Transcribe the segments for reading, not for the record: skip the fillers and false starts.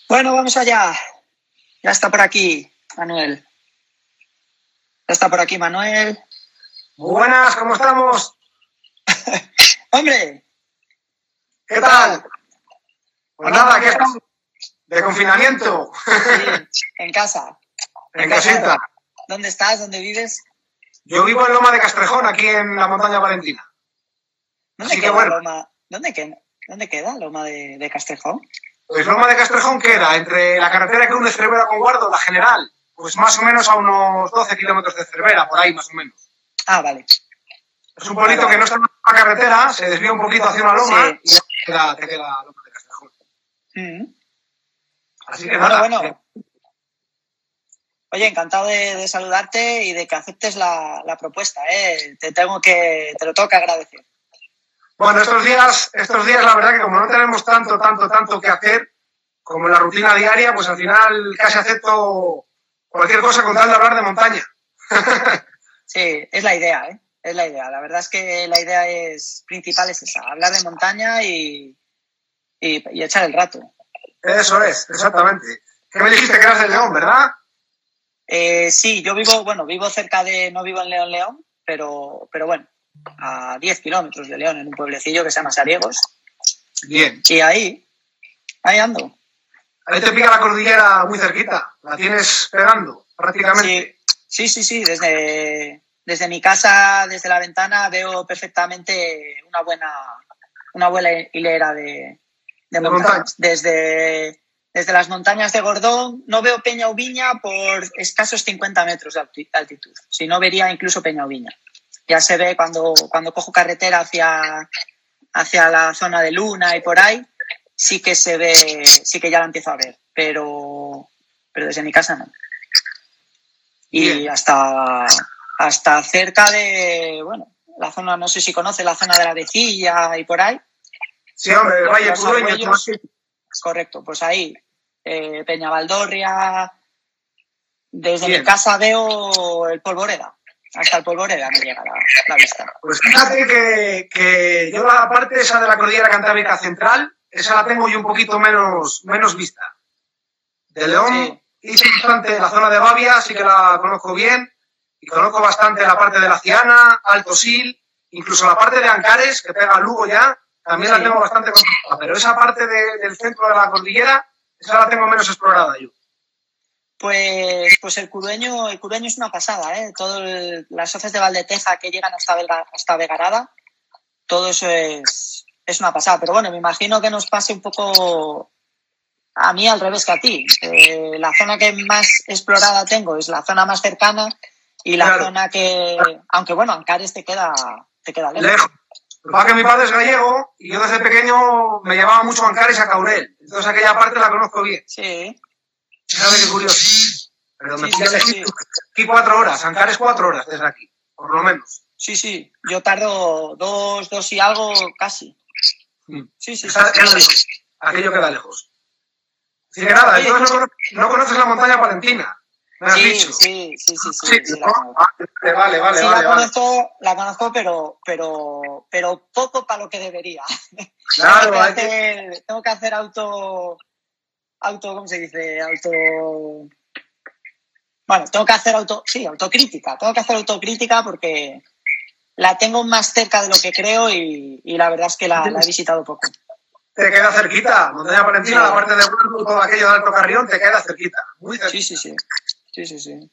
Bueno, vamos allá. Ya está por aquí, Manuel. Ya está por aquí, Manuel. Muy buenas, ¿cómo estamos? ¡Hombre! ¿Qué tal? Pues nada, aquí estamos. De confinamiento. Sí, en casa. En casita. ¿Dónde estás? ¿Dónde vives? Yo vivo en Loma de Castrejón, aquí en la montaña valentina. ¿Dónde Así queda que bueno. Loma? ¿Dónde queda Loma de Castrejón? Pues Loma de Castrejón queda entre la carretera que une Cervera con Guardo, la general, pues más o menos a unos 12 kilómetros de Cervera, por ahí más o menos. Ah, vale. Es un pueblito que no está en la carretera, se desvía un poquito hacia una loma Sí. y ya te queda Loma de Castrejón. Así que Bueno, nada. bueno. Oye, encantado de saludarte y de que aceptes la propuesta, ¿eh? Te lo tengo que agradecer. Bueno, estos días la verdad que como no tenemos tanto que hacer, como en la rutina diaria, pues al final casi acepto cualquier cosa con tal de hablar de montaña. Sí, es la idea, ¿eh? Es la idea. La verdad es que la idea principal es esa, hablar de montaña y echar el rato. Eso es, exactamente. ¿Qué me dijiste que eras de León, verdad? Sí, yo vivo cerca no vivo en León, pero bueno, a 10 kilómetros de León, en un pueblecillo que se llama Sariegos. Bien. Y ahí ando. Ahí te pica la cordillera muy cerquita, la tienes pegando prácticamente. Sí. Desde mi casa, desde la ventana, veo perfectamente una buena hilera de montañas. Desde las montañas de Gordón no veo Peña Ubiña por escasos 50 metros de altitud. Si no, vería incluso Peña Ubiña. Ya se ve cuando cojo carretera hacia la zona de Luna y por ahí, sí que se ve, sí que ya la empiezo a ver, pero desde mi casa no. Y hasta cerca de, la zona, no sé si conoce la zona de la Vecilla y por ahí. Sí, hombre, el Valle Pudueño. Correcto, pues ahí, Peñavaldorria. Desde mi casa veo el Polvoreda. Hasta el Polvoreda me llega la vista. Pues fíjate que yo la parte esa de la cordillera cantábrica central, esa la tengo yo un poquito menos vista. De León hice bastante la zona de Bavia, sí que la conozco bien, y conozco bastante la parte de la Ciana, Alto Sil, incluso la parte de Ancares, que pega a Lugo ya, también la tengo bastante controlada, pero esa parte del centro de la cordillera, esa la tengo menos explorada yo. Pues el Curueño es una pasada, ¿eh? Las hoces de Valdeteja que llegan hasta Vegarada, todo eso es una pasada. Pero bueno, me imagino que nos pase un poco a mí al revés que a ti. La zona que más explorada tengo es la zona más cercana y la zona que, aunque bueno, Ancares te queda lejos. Lo que pasa es que mi padre es gallego y yo desde pequeño me llevaba mucho a Ancares y a Caurel. Entonces aquella parte la conozco bien. Sí. ¿Sabes qué curioso? Pero me pilla aquí 4 horas, Ancares 4 horas desde aquí, por lo menos. Sí. Yo tardo dos y algo casi. Sí. Aquello queda lejos. Así que nada, entonces no conoces la montaña palentina. ¿Me has dicho? Sí. Vale. La conozco, pero poco para lo que debería. Claro, tengo que hacer ¿cómo se dice? Tengo que hacer autocrítica. Tengo que hacer autocrítica porque la tengo más cerca de lo que creo y la verdad es que la he visitado poco. Te queda cerquita, montaña palentina, la parte de Huelva, todo aquello de Alto Carrión, te queda cerquita, muy cerquita. Sí.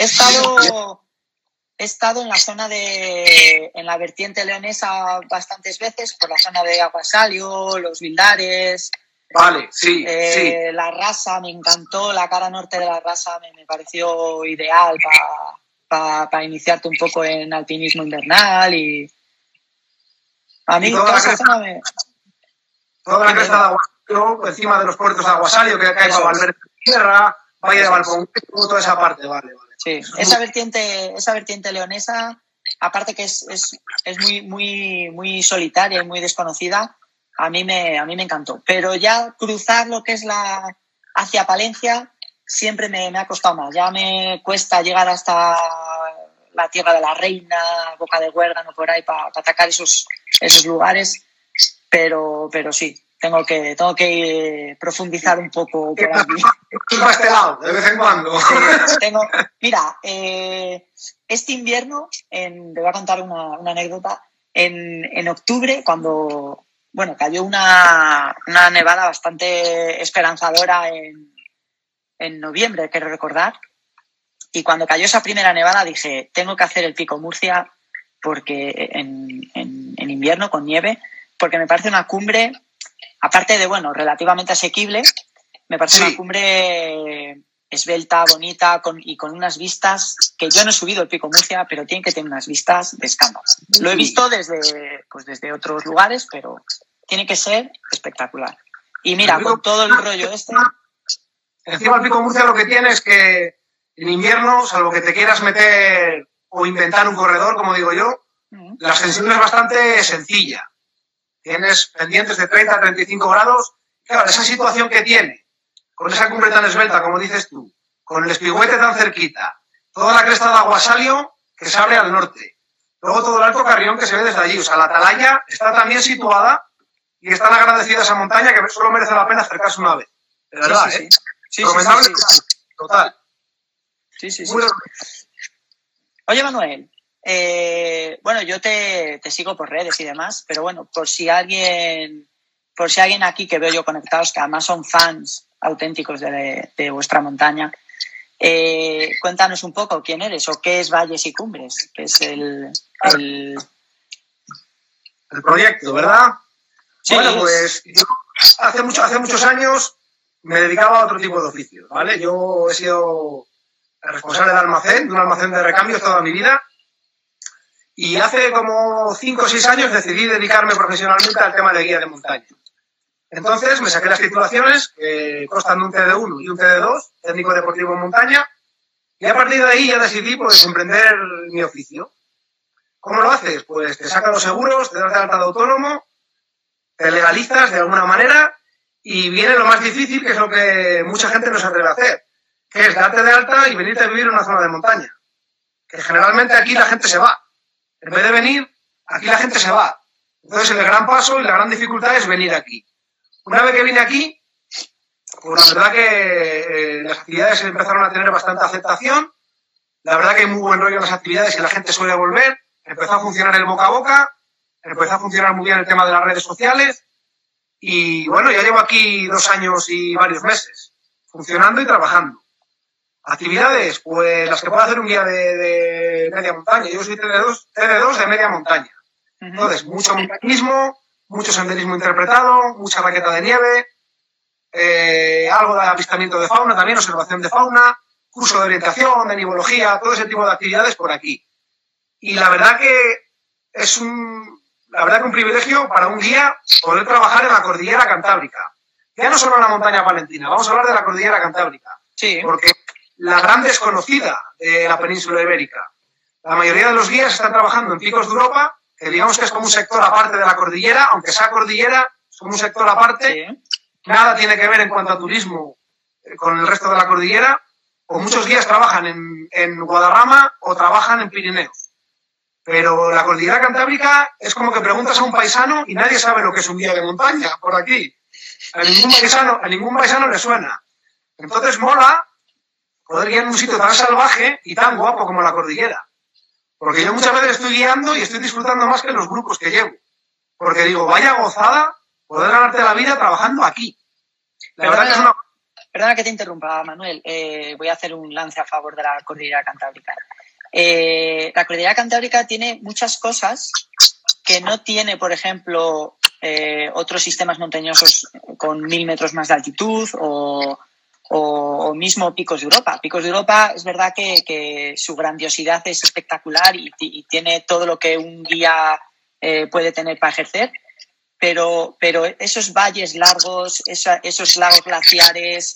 He estado en la zona en la vertiente leonesa bastantes veces, por la zona de Aguasalio, Los Vildares. Vale, sí. La Rasa me encantó, la cara norte de la Rasa me pareció ideal para iniciarte un poco en alpinismo invernal y a mí toda esa zona me... Toda la cresta de Aguasalio, encima de los puertos de Aguasalio, que cae para Valverde de Tierra, Valle de Valpón, toda esa parte, vale. Sí, esa vertiente leonesa, aparte que es muy solitaria y muy desconocida, a mí me encantó. Pero ya cruzar lo que es hacia Palencia siempre me ha costado más. Ya me cuesta llegar hasta la Tierra de la Reina, Boca de Huérgano, por ahí, para atacar esos lugares. Pero sí, tengo que profundizar un poco por aquí. Para este lado, de vez en cuando. Mira, este invierno, te voy a contar una anécdota. En octubre, cuando cayó una nevada bastante esperanzadora en noviembre, quiero recordar, y cuando cayó esa primera nevada dije, tengo que hacer el Pico Murcia porque en invierno con nieve, porque me parece una cumbre, aparte de, relativamente asequible, me parece una cumbre esbelta, bonita y con unas vistas que yo no he subido el Pico Murcia, pero tiene que tener unas vistas de escándalo. Lo he visto desde otros lugares, pero tiene que ser espectacular. Y mira, con todo el rollo Encima el Pico Murcia lo que tiene es que en invierno, salvo que te quieras meter o inventar un corredor, como digo yo, la ascensión es bastante sencilla. Tienes pendientes de 30 a 35 grados. Claro, esa situación que tiene, con esa cumbre tan esbelta, como dices tú, con el Espigüete tan cerquita, toda la cresta de Aguasalio que se abre al norte, luego todo el Alto Carrión que se ve desde allí. O sea, la Atalaya está también situada y es tan agradecida esa montaña que solo merece la pena acercarse una vez. De verdad, sí. Recomendable total. Sí. Oye, Manuel, yo te sigo por redes y demás, pero por si alguien aquí que veo yo conectados, que además son fans auténticos de vuestra montaña, cuéntanos un poco quién eres o qué es Valles y Cumbres, que es el proyecto, ¿verdad? Sí, pues yo hace muchos años me dedicaba a otro tipo de oficios, ¿vale? Yo he sido el responsable de un almacén de recambios toda mi vida, y hace como 5 o 6 años decidí dedicarme profesionalmente al tema de guía de montaña. Entonces me saqué las titulaciones, que constan de un TD1 y un TD2, técnico deportivo en montaña, y a partir de ahí ya decidí emprender mi oficio. ¿Cómo lo haces? Pues te sacas los seguros, te das de alta de autónomo, te legalizas de alguna manera, y viene lo más difícil, que es lo que mucha gente no se atreve a hacer, que es darte de alta y venirte a vivir en una zona de montaña. Que generalmente aquí la gente se va. En vez de venir, aquí la gente se va. Entonces el gran paso y la gran dificultad es venir aquí. Una vez que vine aquí, pues la verdad que las actividades empezaron a tener bastante aceptación. La verdad que hay muy buen rollo en las actividades y la gente suele volver. Empezó a funcionar el boca a boca. Empezó a funcionar muy bien el tema de las redes sociales. Y ya llevo aquí 2 años y varios meses, funcionando y trabajando. Actividades, pues las que puede hacer un guía de media montaña. Yo soy TD2 de media montaña. Entonces, mucho montañismo, mucho senderismo interpretado, mucha raqueta de nieve, algo de avistamiento de fauna también, observación de fauna, curso de orientación, de nivología, todo ese tipo de actividades por aquí. Y la verdad que es un privilegio para un guía poder trabajar en la cordillera cantábrica. Ya no solo en la montaña palentina, vamos a hablar de la cordillera cantábrica. Sí. Porque la gran desconocida de la península ibérica. La mayoría de los guías están trabajando en picos de Europa, que digamos que es como un sector aparte de la cordillera, aunque sea cordillera, es como un sector aparte. Sí. Nada tiene que ver en cuanto a turismo con el resto de la cordillera. O muchos guías trabajan en Guadarrama o trabajan en Pirineos. Pero la cordillera cantábrica es como que preguntas a un paisano y nadie sabe lo que es un guía de montaña por aquí. A ningún paisano le suena. Entonces mola poder guiar en un sitio tan salvaje y tan guapo como la cordillera. Porque yo muchas veces estoy guiando y estoy disfrutando más que los grupos que llevo. Porque digo, vaya gozada poder ganarte la vida trabajando aquí. La verdad que es una... Perdona que te interrumpa, Manuel. Voy a hacer un lance a favor de la cordillera cantábrica. La cordillera cantábrica tiene muchas cosas que no tiene, por ejemplo, otros sistemas montañosos con 1000 metros más de altitud o mismo Picos de Europa. Picos de Europa es verdad que su grandiosidad es espectacular y tiene todo lo que un guía puede tener para ejercer, pero esos valles largos, esos lagos glaciares,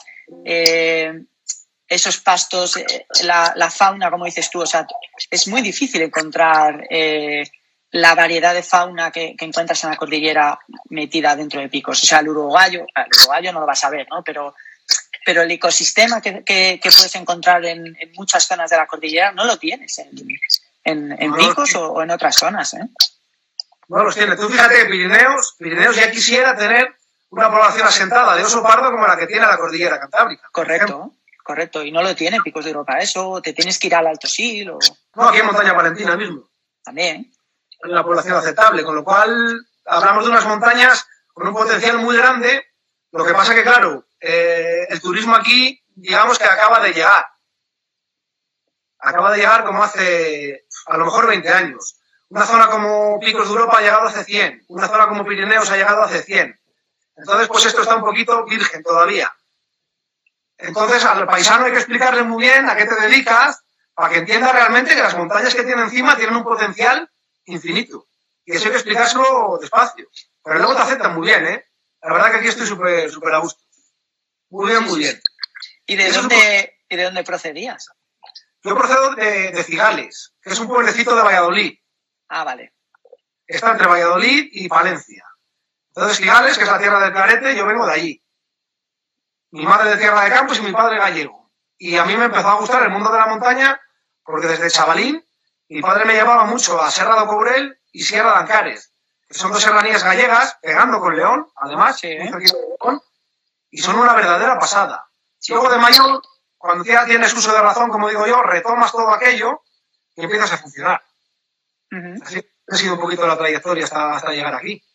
esos pastos, la fauna, como dices tú, o sea, es muy difícil encontrar la variedad de fauna que encuentras en la cordillera metida dentro de picos. O sea, el urogallo no lo vas a ver, ¿no? Pero el ecosistema que puedes encontrar en muchas zonas de la cordillera no lo tienes en picos o en otras zonas, ¿eh? No los tiene. Tú fíjate, Pirineos ya quisiera tener una población asentada de oso pardo como la que tiene la cordillera cantábrica. Correcto. Y no lo tiene Picos de Europa eso, te tienes que ir al Alto Sil o... No, aquí en Montaña Palentina mismo. También. Es una población aceptable, con lo cual hablamos de unas montañas con un potencial muy grande. Lo que pasa que, claro, el turismo aquí, digamos que acaba de llegar. Acaba de llegar como hace, a lo mejor, 20 años. Una zona como Picos de Europa ha llegado hace 100. Una zona como Pirineos ha llegado hace 100. Entonces, pues esto está un poquito virgen todavía. Entonces, al paisano hay que explicarle muy bien a qué te dedicas para que entienda realmente que las montañas que tiene encima tienen un potencial infinito. Y eso hay que explicárselo despacio. Pero luego te aceptan muy bien, ¿eh? La verdad que aquí estoy súper a gusto. Muy bien, muy bien. ¿Y de dónde procedías? Yo procedo de Cigales, que es un pueblecito de Valladolid. Ah, vale. Está entre Valladolid y Palencia. Entonces, Cigales, que es la tierra del clarete, yo vengo de allí. Mi madre de Tierra de Campos y mi padre gallego. Y a mí me empezó a gustar el mundo de la montaña porque desde chavalín mi padre me llevaba mucho a Serra do Courel y Sierra de Ancares, que son dos serranías gallegas, pegando con León, además, muy cerquita de León, y son una verdadera pasada. Luego de mayor, cuando ya tienes uso de razón, como digo yo, retomas todo aquello y empiezas a funcionar. Así ha sido un poquito la trayectoria hasta llegar aquí.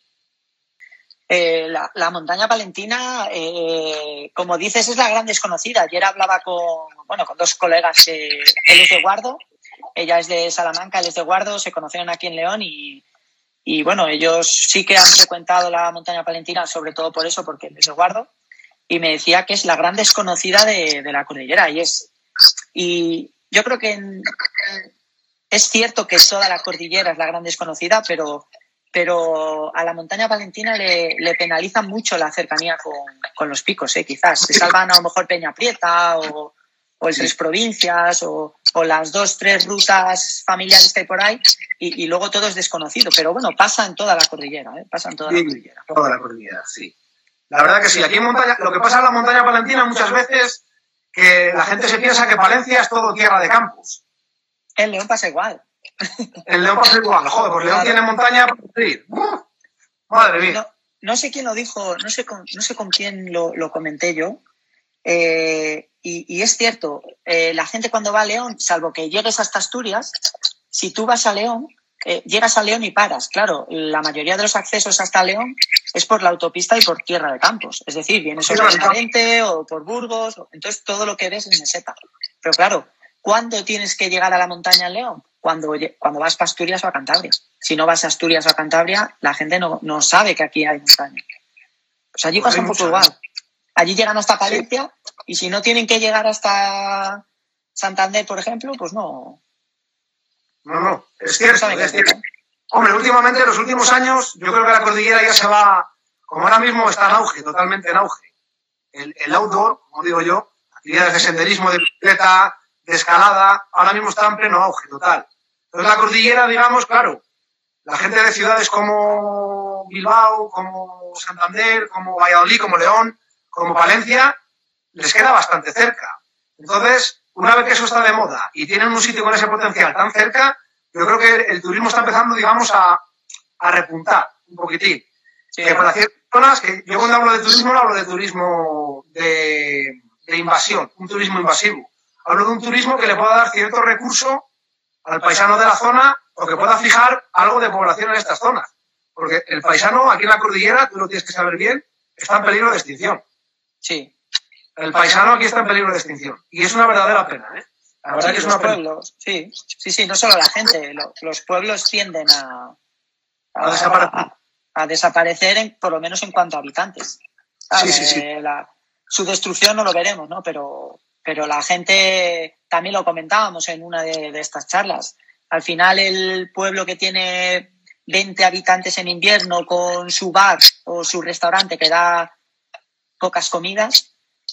La montaña palentina, como dices, es la gran desconocida. Ayer hablaba con dos colegas, él es de Guardo, ella es de Salamanca, él es de Guardo, se conocieron aquí en León y bueno, ellos sí que han frecuentado la montaña palentina, sobre todo por eso, porque él es de Guardo, y me decía que es la gran desconocida de la cordillera, y yo creo que es cierto que toda la cordillera es la gran desconocida, pero a la montaña palentina le penaliza mucho la cercanía con los picos, quizás. Se salvan a lo mejor Peña Prieta o el Tres Provincias o las 2-3 rutas familiares que hay por ahí y luego todo es desconocido. Pero bueno, pasa en toda la cordillera, pasa en toda la cordillera. Toda la cordillera, sí. La verdad que sí. Aquí en montaña, lo que pasa en la montaña palentina muchas veces que la gente se piensa que Palencia es todo tierra de campos. En León pasa igual. En León pasa igual. Joder, pues León tiene montaña para ir. Madre mía. No sé quién lo dijo, no sé con quién lo comenté yo. Y es cierto, la gente cuando va a León, salvo que llegues hasta Asturias, si tú vas a León, llegas a León y paras. Claro, la mayoría de los accesos hasta León es por la autopista y por tierra de campos. Es decir, vienes por Benavente o por Burgos, entonces todo lo que ves es meseta. Pero claro, ¿cuándo tienes que llegar a la montaña en León? Cuando vas para Asturias o a Cantabria. Si no vas a Asturias o a Cantabria, la gente no sabe que aquí hay montaña. Pues allí pasa un poco igual. Allí llegan hasta Palencia y si no tienen que llegar hasta Santander, por ejemplo, pues no. No, es cierto. Hombre, últimamente, en los últimos años, yo creo que la cordillera ya se va, como ahora mismo está en auge, totalmente en auge. El outdoor, como digo yo, actividades de senderismo, de bicicleta, de escalada, ahora mismo está en pleno auge total. Entonces la cordillera, digamos, claro, la gente de ciudades como Bilbao, como Santander, como Valladolid, como León, como Palencia, les queda bastante cerca. Entonces, una vez que eso está de moda y tienen un sitio con ese potencial tan cerca, yo creo que el turismo está empezando, digamos, a repuntar un poquitín. Sí, que para ciertas zonas, que yo cuando hablo de turismo, no hablo de turismo de invasión, un turismo invasivo. Hablo de un turismo que le pueda dar cierto recurso al paisano de la zona o que pueda fijar algo de población en estas zonas. Porque el paisano aquí en la cordillera, tú lo tienes que saber bien, está en peligro de extinción. Sí. El paisano aquí está en peligro de extinción. Y es una verdadera pena, ¿eh? La verdad sí, que es una pena. Sí, no solo la gente, los pueblos tienden a desaparecer, por lo menos en cuanto a habitantes. Sí. Su destrucción no lo veremos, ¿no? Pero la gente, también lo comentábamos en una de estas charlas, al final el pueblo que tiene 20 habitantes en invierno con su bar o su restaurante que da pocas comidas,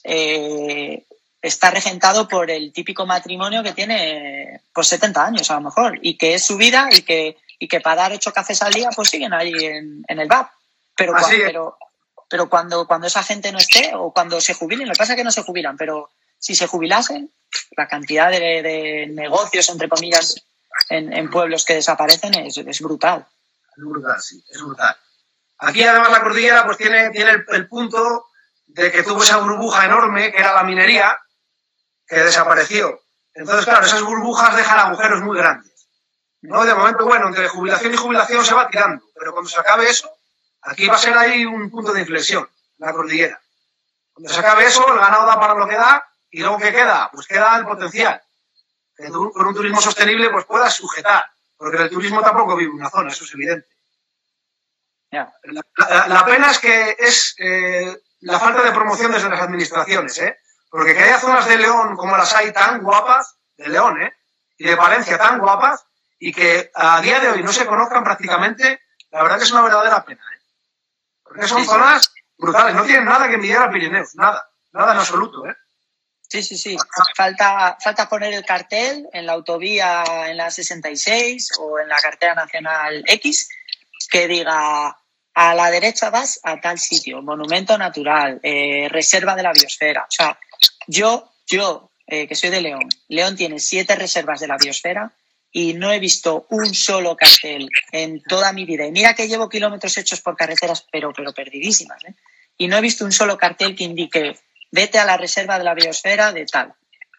está regentado por el típico matrimonio que tiene pues 70 años a lo mejor y que es su vida y que para dar 8 cafés al día pues siguen ahí en el bar. Pero cuando esa gente no esté o cuando se jubilen, lo que pasa es que no se jubilan, pero si se jubilasen, la cantidad de negocios, entre comillas, en pueblos que desaparecen es brutal. Es brutal, sí, es brutal. Aquí además la cordillera pues tiene el punto de que tuvo esa burbuja enorme que era la minería, que desapareció. Entonces, claro, esas burbujas dejan agujeros muy grandes, ¿no? De momento, bueno, entre jubilación y jubilación se va tirando, pero cuando se acabe eso, aquí va a ser ahí un punto de inflexión, la cordillera. Cuando se acabe eso, el ganado da para lo que da, y luego ¿qué queda? Pues queda el potencial. Que tú, con un turismo sostenible, pues puedas sujetar, porque el turismo tampoco vive en una zona, eso es evidente. Yeah. La pena es que es la falta de promoción desde las administraciones, porque que haya zonas de León como las hay tan guapas, de León, y de Palencia tan guapas, y que a día de hoy no se conozcan prácticamente, la verdad que es una verdadera pena, porque son zonas brutales, no tienen nada que envidiar a Pirineos, nada en absoluto, Sí. Falta poner el cartel en la autovía en la 66 o en la carretera nacional X que diga a la derecha vas a tal sitio, monumento natural, reserva de la biosfera. O sea, yo que soy de León, León tiene 7 reservas de la biosfera y no he visto un solo cartel en toda mi vida. Y mira que llevo kilómetros hechos por carreteras, pero perdidísimas, y no he visto un solo cartel que indique vete a la reserva de la biosfera de tal.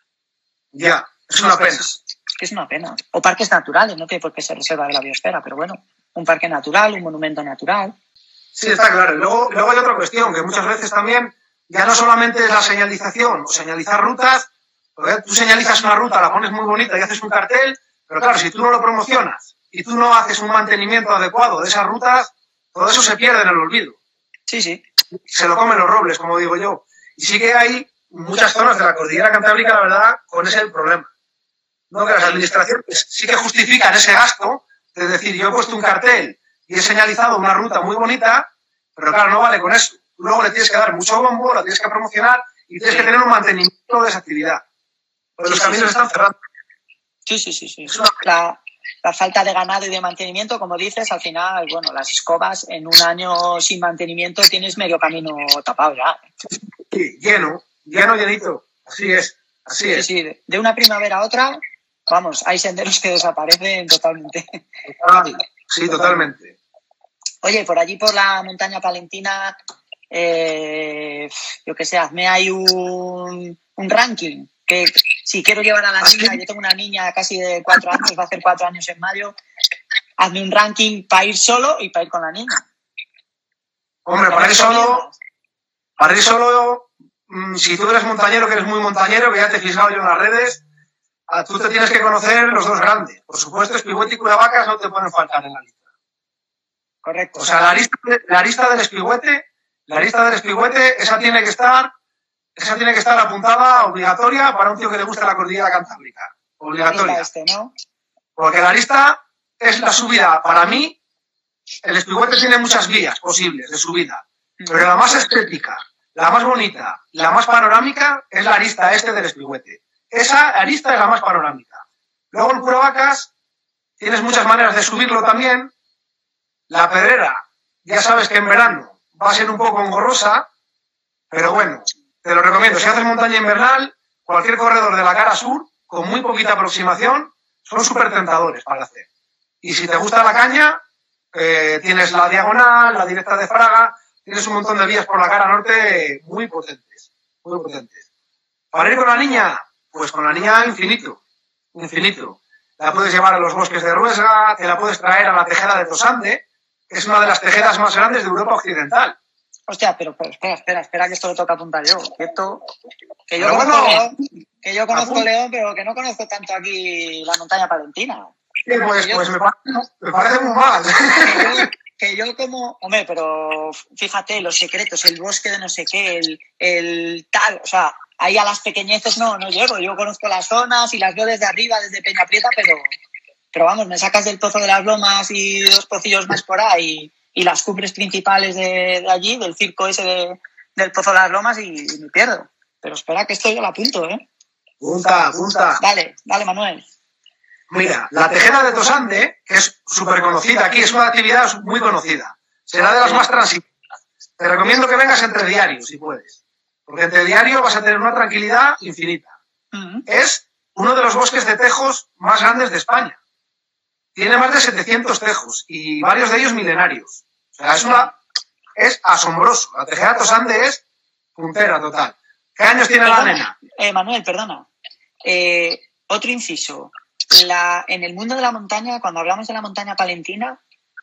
Ya, es una pena. Es una pena. O parques naturales, no tiene por qué ser reserva de la biosfera, pero bueno, un parque natural, un monumento natural. Sí, está claro. Y luego hay otra cuestión, que muchas veces también ya no solamente es la señalización o señalizar rutas, porque tú señalizas una ruta, la pones muy bonita y haces un cartel, pero claro, si tú no lo promocionas y tú no haces un mantenimiento adecuado de esas rutas, todo eso se pierde en el olvido. Sí. Se lo comen los robles, como digo yo. Y sí que hay muchas zonas de la cordillera cantábrica, la verdad, con ese el problema. ¿No? Que las administraciones sí que justifican ese gasto, de decir, yo he puesto un cartel y he señalizado una ruta muy bonita, pero claro, no vale con eso. Tú luego le tienes que dar mucho bombo, la tienes que promocionar y tienes que tener un mantenimiento de esa actividad. Porque los caminos están cerrando. Sí. La falta de ganado y de mantenimiento, como dices, al final, bueno, las escobas en un año sin mantenimiento tienes medio camino tapado ya. Sí, llenito. Así es. Sí, de una primavera a otra, vamos, hay senderos que desaparecen totalmente. Sí, totalmente. Oye, por allí por la montaña palentina, yo qué sé, hazme ahí un ranking. Que si quiero llevar a la niña, yo tengo una niña casi de 4 años, va a hacer 4 años en mayo, hazme un ranking para ir solo y para ir con la niña. Hombre, para ir solo, si tú eres montañero, que eres muy montañero, que ya te he fijado yo en las redes, tú te tienes que conocer los 2 grandes. Por supuesto, Espigüete y Curavacas no te pueden faltar en la lista. Correcto. O sea, la lista del Espigüete, esa tiene que estar apuntada, obligatoria, para un tío que le guste la cordillera cantábrica. Obligatoria. ¿No? Porque la lista es la subida. Para mí, el Espigüete tiene muchas vías posibles de subida. Pero la más estética, la más bonita, la más panorámica es la arista del Espigüete. Esa arista es la más panorámica. Luego el Curavacas, tienes muchas maneras de subirlo también. La Pedrera, ya sabes que en verano va a ser un poco engorrosa, pero bueno, te lo recomiendo. Si haces montaña invernal, cualquier corredor de la cara sur, con muy poquita aproximación, son súper tentadores para hacer. Y si te gusta la caña, tienes la diagonal, la directa de Fraga, tienes un montón de vías por la cara norte muy potentes. Para ir con la niña, pues con la niña infinito. La puedes llevar a los bosques de Ruesga, te la puedes traer a la Tejeda de Tosande, que es una de las tejedas más grandes de Europa Occidental. Hostia, pero espera, que esto lo toca apuntar yo. Que yo conozco León, pero que no conozco tanto aquí la montaña palentina. Sí, pues me parece muy mal. Que yo como... Hombre, pero fíjate, los secretos, el bosque de no sé qué, el tal... O sea, ahí a las pequeñeces no llego. Yo conozco las zonas y las veo desde arriba, desde Peñaprieta, pero vamos, me sacas del Pozo de las Lomas y 2 pocillos más por ahí y las cumbres principales de allí, del circo ese del Pozo de las Lomas y me pierdo. Pero espera que esto yo la apunto, ¿eh? Punta. Dale, Manuel. Mira, la Tejeda de Tosande, que es súper conocida aquí, es una actividad muy conocida. Será de las más transitadas. Te recomiendo que vengas entre diario, si puedes. Porque entre diario vas a tener una tranquilidad infinita. Es uno de los bosques de tejos más grandes de España. Tiene más de 700 tejos y varios de ellos milenarios. O sea, es una es asombroso. La Tejeda Tosande es puntera total. ¿Qué años tiene la nena? Manuel, perdona. Otro inciso. En el mundo de la montaña, cuando hablamos de la montaña palentina,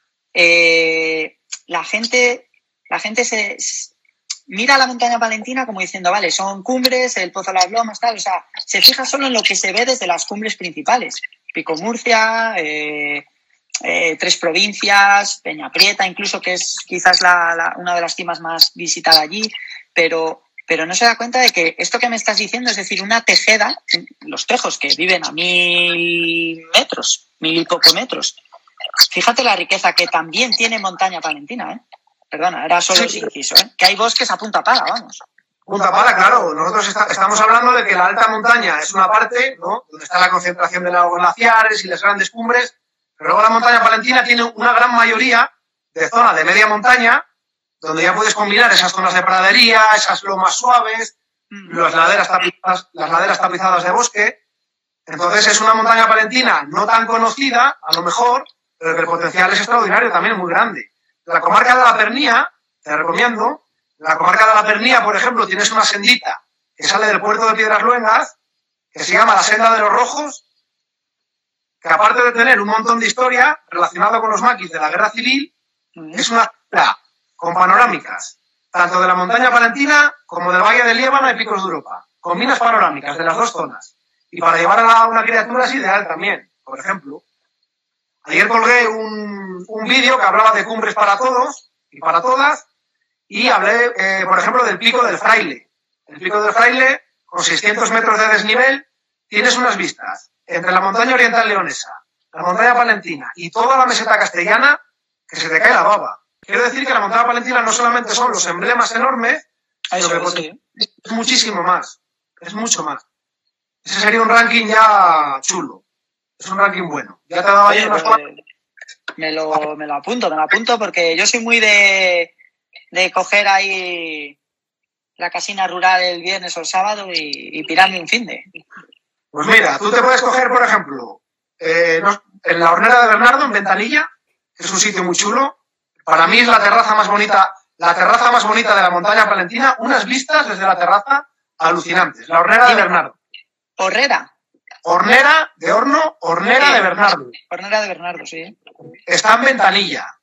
la gente se mira la montaña palentina como diciendo, vale, son cumbres, el Pozo de las Lomas, tal, o sea, se fija solo en lo que se ve desde las cumbres principales. Pico Murcia, Tres Provincias, Peñaprieta, incluso, que es quizás una de las cimas más visitadas allí, pero no se da cuenta de que esto que me estás diciendo, es decir, una Tejeda, los tejos que viven a 1000 metros, 1000 y poco metros, fíjate la riqueza que también tiene montaña palentina, ¿eh? Perdona, era solo ese inciso, ¿eh? Que hay bosques a punta pala, vamos. Punta pala, claro. Nosotros estamos hablando de que la alta montaña es una parte, ¿no?, donde está la concentración de lagos glaciares y las grandes cumbres, pero luego la montaña palentina tiene una gran mayoría de zona de media montaña, donde ya puedes combinar esas zonas de pradería, esas lomas suaves, las laderas tapizadas de bosque. Entonces es una montaña palentina no tan conocida, a lo mejor, pero que el potencial es extraordinario, también muy grande. La comarca de la Pernía, te recomiendo, la comarca de la Pernía, por ejemplo, tienes una sendita que sale del puerto de Piedras Luengas, que se llama la Senda de los Rojos, que aparte de tener un montón de historia relacionada con los maquis de la Guerra Civil, es una senda con panorámicas, tanto de la montaña palentina como del Valle de Liébana y Picos de Europa. Combinas panorámicas de las dos zonas. Y para llevar a una criatura es ideal también. Por ejemplo, ayer colgué un vídeo que hablaba de cumbres para todos y para todas, y hablé, por ejemplo, del Pico del Fraile. El Pico del Fraile, con 600 metros de desnivel, tienes unas vistas entre la montaña oriental leonesa, la montaña palentina y toda la meseta castellana, que se te cae la baba. Quiero decir que la montaña palentina no solamente son los emblemas enormes, sino que es muchísimo más, es mucho más. Ese sería un ranking ya chulo, es un ranking bueno. Ya te he dado ahí unas cuantas. Me lo apunto porque yo soy muy de coger ahí la casina rural el viernes o el sábado y pirarme un finde. Pues mira, tú te puedes coger, por ejemplo, en la Hornera de Bernardo, en Ventanilla, que es un sitio muy chulo. Para mí es la terraza más bonita de la montaña palentina, unas vistas desde la terraza alucinantes. La Hornera de Bernardo. Hornera de horno, Hornera de Bernardo. Hornera de Bernardo, sí. Está en Ventanilla.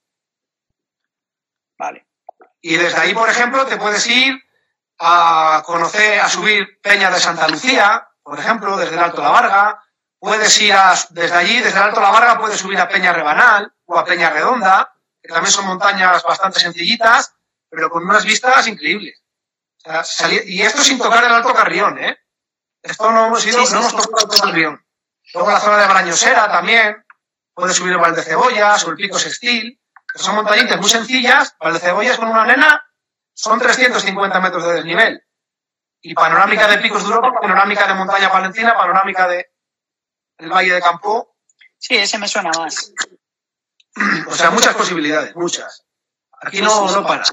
Vale. Y desde ahí, por ejemplo, te puedes ir a conocer, a subir Peña de Santa Lucía, por ejemplo, desde el Alto la Varga. Puedes ir desde allí, desde el Alto la Varga, puedes subir a Peña Rebanal o a Peña Redonda, que también son montañas bastante sencillitas, pero con unas vistas increíbles. O sea, y esto sin tocar el Alto Carrión, ¿eh? Esto no hemos tocado todo el Carrión. Luego la zona de Brañosera también, puedes subir el Valdecebollas o el Pico Sextil, que son montañitas muy sencillas. Valdecebollas con una nena son 350 metros de desnivel. Y panorámica de Picos de Europa, panorámica de montaña palentina, panorámica del Valle de Campoo. Sí, ese me suena más. O sea, muchas posibilidades, muchas. Aquí no para.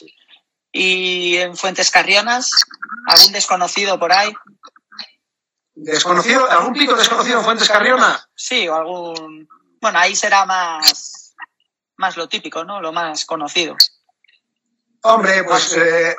¿Y en Fuentes Carrionas? ¿Algún desconocido por ahí? ¿Desconocido? ¿Algún pico desconocido en Fuentes Carrionas? Sí, o algún... Bueno, ahí será más lo típico, ¿no? Lo más conocido. Hombre, pues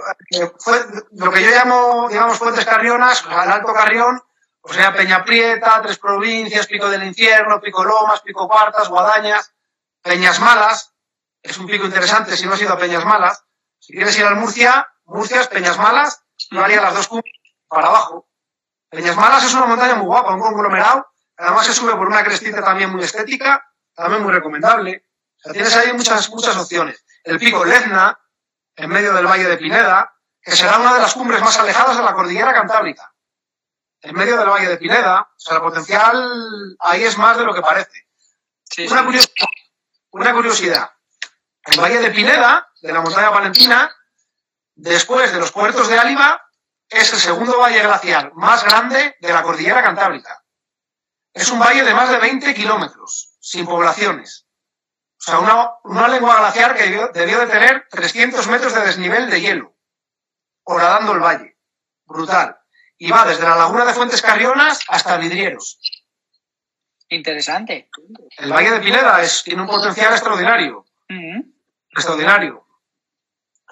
lo que yo llamo, digamos, Fuentes Carrionas, al Alto Carrión, o sea, Peñaprieta, Tres Provincias, Pico del Infierno, Pico Lomas, Pico Cuartas, Guadañas, Peñas Malas, es un pico interesante si no has ido a Peñas Malas. Si quieres ir al Murcia es Peñas Malas, no haría las dos cumbres para abajo. Peñas Malas es una montaña muy guapa, un conglomerado, además se sube por una crestita también muy estética, también muy recomendable. O sea, tienes ahí muchas opciones. El Pico Lezna, en medio del Valle de Pineda, que será una de las cumbres más alejadas de la cordillera cantábrica. En medio del Valle de Pineda, o sea, el potencial ahí es más de lo que parece. Sí, Una curiosidad. El Valle de Pineda, de la montaña palentina, después de los puertos de Áliva, es el segundo valle glacial más grande de la cordillera cantábrica. Es un valle de más de 20 kilómetros, sin poblaciones. O sea, una lengua glaciar que debió de tener 300 metros de desnivel de hielo, horadando el valle. Brutal. Y va desde la laguna de Fuentes Carrionas hasta Vidrieros. Interesante. El Valle de Pineda tiene un potencial extraordinario. Extraordinario.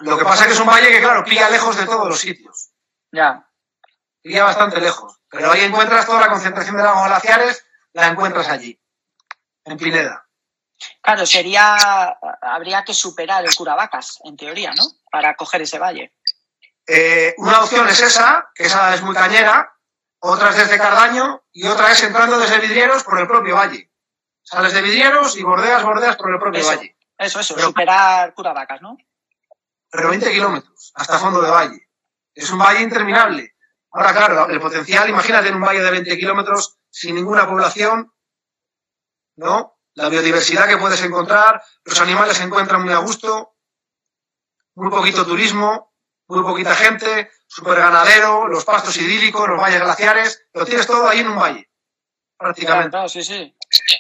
Lo que pasa es que es un valle que, claro, pilla lejos de todos los sitios. Ya. Pilla bastante lejos. Pero ahí encuentras toda la concentración de lagos glaciares, la encuentras allí, en Pineda. Claro, habría que superar el Curavacas, en teoría, ¿no? Para coger ese valle. Una opción es esa, que esa es muy cañera, otra es desde Cardaño y otra es entrando desde Vidrieros por el propio valle. Sales de Vidrieros y bordeas por el propio valle. Eso, pero, superar Curavacas, ¿no? Pero 20 kilómetros, hasta fondo de valle. Es un valle interminable. Ahora, claro, el potencial, imagínate en un valle de 20 kilómetros sin ninguna población, ¿no? La biodiversidad que puedes encontrar, los animales se encuentran muy a gusto, muy poquito turismo, muy poquita gente, súper ganadero, los pastos idílicos, los valles glaciares, lo tienes todo ahí en un valle, prácticamente. Claro, sí. Sí.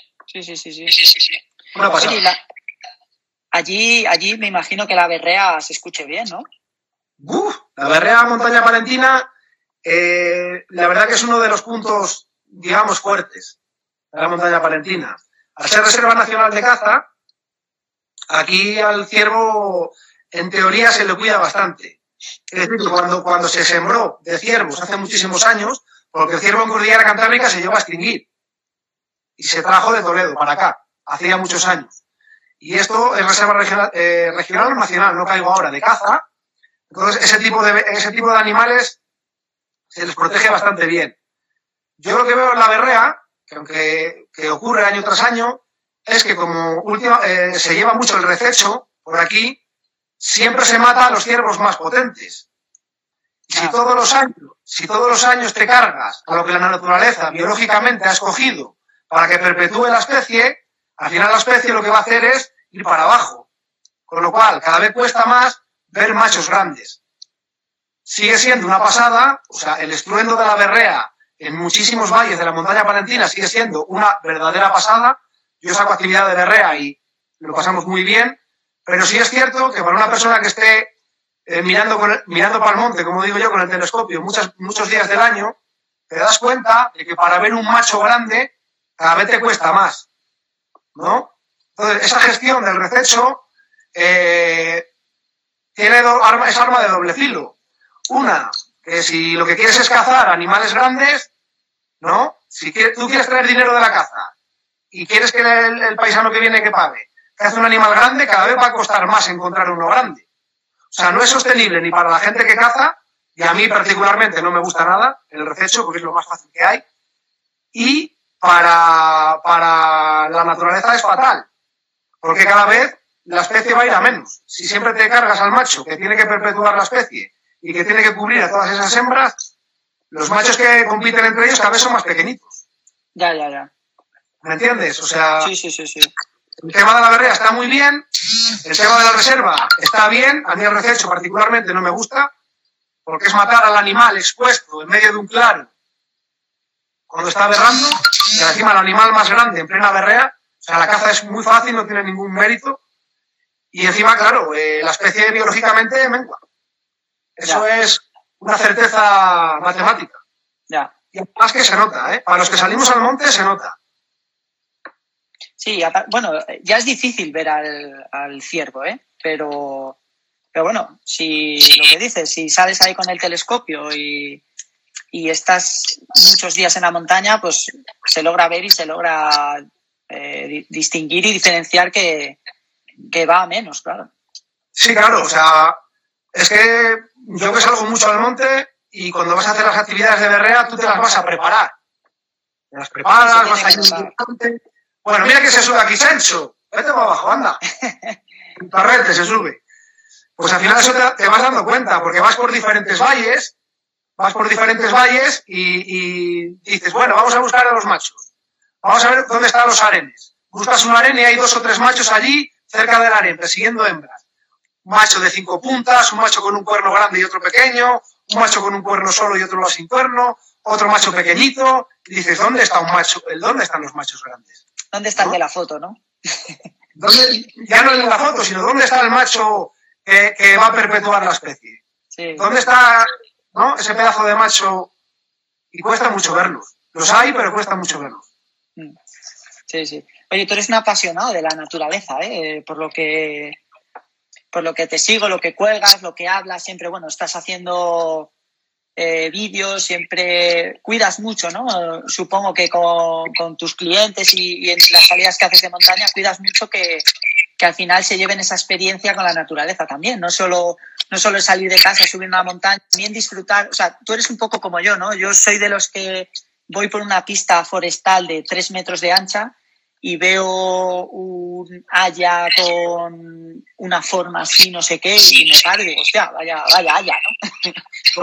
Una pasada. Oye, allí me imagino que la berrea se escuche bien, ¿no? La berrea Montaña Palentina, la verdad que es uno de los puntos, digamos, fuertes de la Montaña Palentina. Al ser reserva nacional de caza, aquí al ciervo, en teoría, se le cuida bastante. Es decir, cuando se sembró de ciervos hace muchísimos años, porque el ciervo en Cordillera Cantábrica se llegó a extinguir y se trajo de Toledo para acá, hacía muchos años. Y esto es reserva regional o nacional, no caigo ahora, de caza. Entonces, ese tipo de animales se les protege bastante bien. Yo lo que veo en la berrea, que ocurre año tras año, es que como se lleva mucho el rececho por aquí, siempre se mata a los ciervos más potentes. Y si todos los años te cargas a lo que la naturaleza biológicamente ha escogido para que perpetúe la especie, al final la especie lo que va a hacer es ir para abajo. Con lo cual, cada vez cuesta más ver machos grandes. Sigue siendo una pasada, o sea, el estruendo de la berrea en muchísimos valles de la Montaña Palentina sigue siendo una verdadera pasada. Yo saco actividad de berrea y lo pasamos muy bien, pero sí es cierto que para una persona que esté mirando para el monte, como digo yo, con el telescopio muchos días del año, te das cuenta de que para ver un macho grande cada vez te cuesta más, ¿no? Entonces, esa gestión del rececho es arma de doble filo. Una, que si lo que quieres es cazar animales grandes, ¿no? Si tú quieres traer dinero de la caza y quieres que el paisano que viene que pague, que hace un animal grande, cada vez va a costar más encontrar uno grande. O sea, no es sostenible ni para la gente que caza, y a mí particularmente no me gusta nada el rececho, porque es lo más fácil que hay, y para la naturaleza es fatal, porque cada vez la especie va a ir a menos. Si siempre te cargas al macho que tiene que perpetuar la especie y que tiene que cubrir a todas esas hembras, los machos que compiten entre ellos cada vez son más pequeñitos. Ya. ¿Me entiendes? O sea, sí. El tema de la berrea está muy bien, el tema de la reserva está bien, a mí el rececho particularmente no me gusta, porque es matar al animal expuesto en medio de un claro cuando está berrando, y encima el animal más grande en plena berrea, o sea, la caza es muy fácil, no tiene ningún mérito, y encima, claro, la especie biológicamente mengua. Eso es una certeza matemática. Ya. Y además que se nota, ¿eh? Para los que salimos al monte se nota. Sí, bueno, ya es difícil ver al ciervo, ¿eh? Pero bueno, si lo que dices, si sales ahí con el telescopio y estás muchos días en la montaña, pues se logra ver y se logra distinguir y diferenciar que va a menos, claro. Sí, claro, o sea, es que yo que salgo mucho al monte y cuando vas a hacer las actividades de berrea tú te las vas a preparar. Te las preparas, vas a ir. Bueno, mira que se sube aquí, Sancho. Vete para abajo, anda. Un tarrete se sube. Pues al final eso te vas dando cuenta, porque vas por diferentes valles y dices, bueno, vamos a buscar a los machos. Vamos a ver dónde están los harenes. Buscas un harén y hay 2 o 3 machos allí, cerca del harén, persiguiendo hembras. Un macho de 5 puntas, un macho con un cuerno grande y otro pequeño, un macho con un cuerno solo y otro sin cuerno, otro macho pequeñito. Y dices, ¿dónde está un macho? ¿Dónde están los machos grandes? ¿Dónde está el de la foto, no? Ya no el de la foto, sino ¿dónde está el macho que va a perpetuar la especie? Sí. ¿Dónde está, ¿no? Ese pedazo de macho? Y cuesta mucho verlos. Los hay, pero cuesta mucho verlos. Sí. Oye, tú eres un apasionado de la naturaleza, ¿eh? Por lo que por lo que te sigo, lo que cuelgas, lo que hablas, siempre, bueno, estás haciendo vídeos, siempre cuidas mucho, ¿no? Supongo que con tus clientes y en las salidas que haces de montaña cuidas mucho que al final se lleven esa experiencia con la naturaleza también. No solo es salir de casa, subir una montaña, también disfrutar. O sea, tú eres un poco como yo, ¿no? Yo soy de los que voy por una pista forestal de 3 metros de ancha y veo un haya con una forma así, no sé qué, y me paro y digo, hostia, vaya haya, ¿no?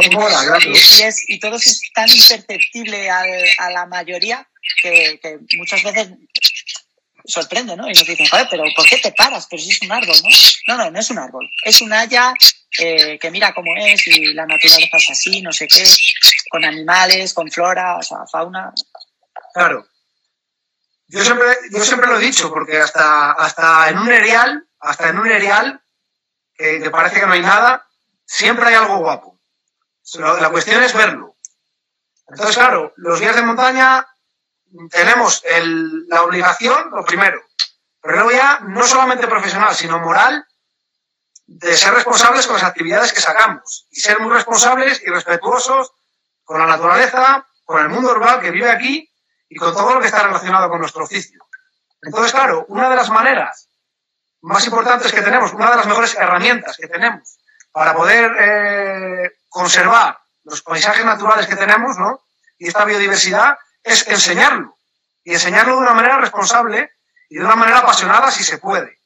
Y todo eso es tan imperceptible a la mayoría que muchas veces sorprende, ¿no? Y nos dicen, joder, pero ¿por qué te paras? Pero si es un árbol, ¿no? No es un árbol. Es un haya que mira cómo es y la naturaleza es así, no sé qué, con animales, con flora, o sea, fauna. Claro. Yo siempre lo he dicho, porque hasta en un erial, que parece que no hay nada, siempre hay algo guapo. La cuestión es verlo. Entonces, claro, los guías de montaña tenemos la obligación, lo primero, pero luego ya no solamente profesional, sino moral, de ser responsables con las actividades que sacamos y ser muy responsables y respetuosos con la naturaleza, con el mundo rural que vive aquí y con todo lo que está relacionado con nuestro oficio. Entonces, claro, una de las maneras más importantes que tenemos, una de las mejores herramientas que tenemos para poder conservar los paisajes naturales que tenemos, ¿no? Y esta biodiversidad, es enseñarlo. Y enseñarlo de una manera responsable y de una manera apasionada si se puede.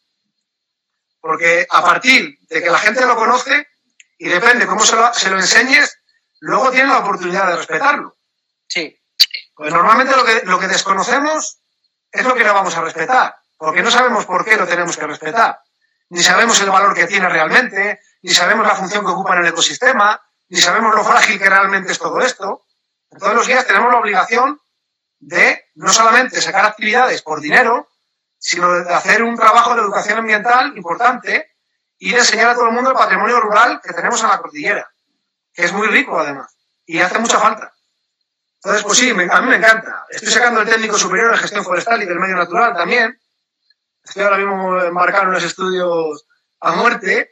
Porque a partir de que la gente lo conoce, y depende cómo se lo enseñes, luego tienen la oportunidad de respetarlo. Sí. Pues normalmente lo que desconocemos es lo que no vamos a respetar, porque no sabemos por qué lo tenemos que respetar. Ni sabemos el valor que tiene realmente, ni sabemos la función que ocupa en el ecosistema, ni sabemos lo frágil que realmente es todo esto. Entonces los guías tenemos la obligación de no solamente sacar actividades por dinero, sino de hacer un trabajo de educación ambiental importante y de enseñar a todo el mundo el patrimonio rural que tenemos en la cordillera, que es muy rico además, y hace mucha falta. Entonces, pues sí, a mí me encanta. Estoy sacando el técnico superior de gestión forestal y del medio natural también. Estoy ahora mismo embarcado en unos estudios a muerte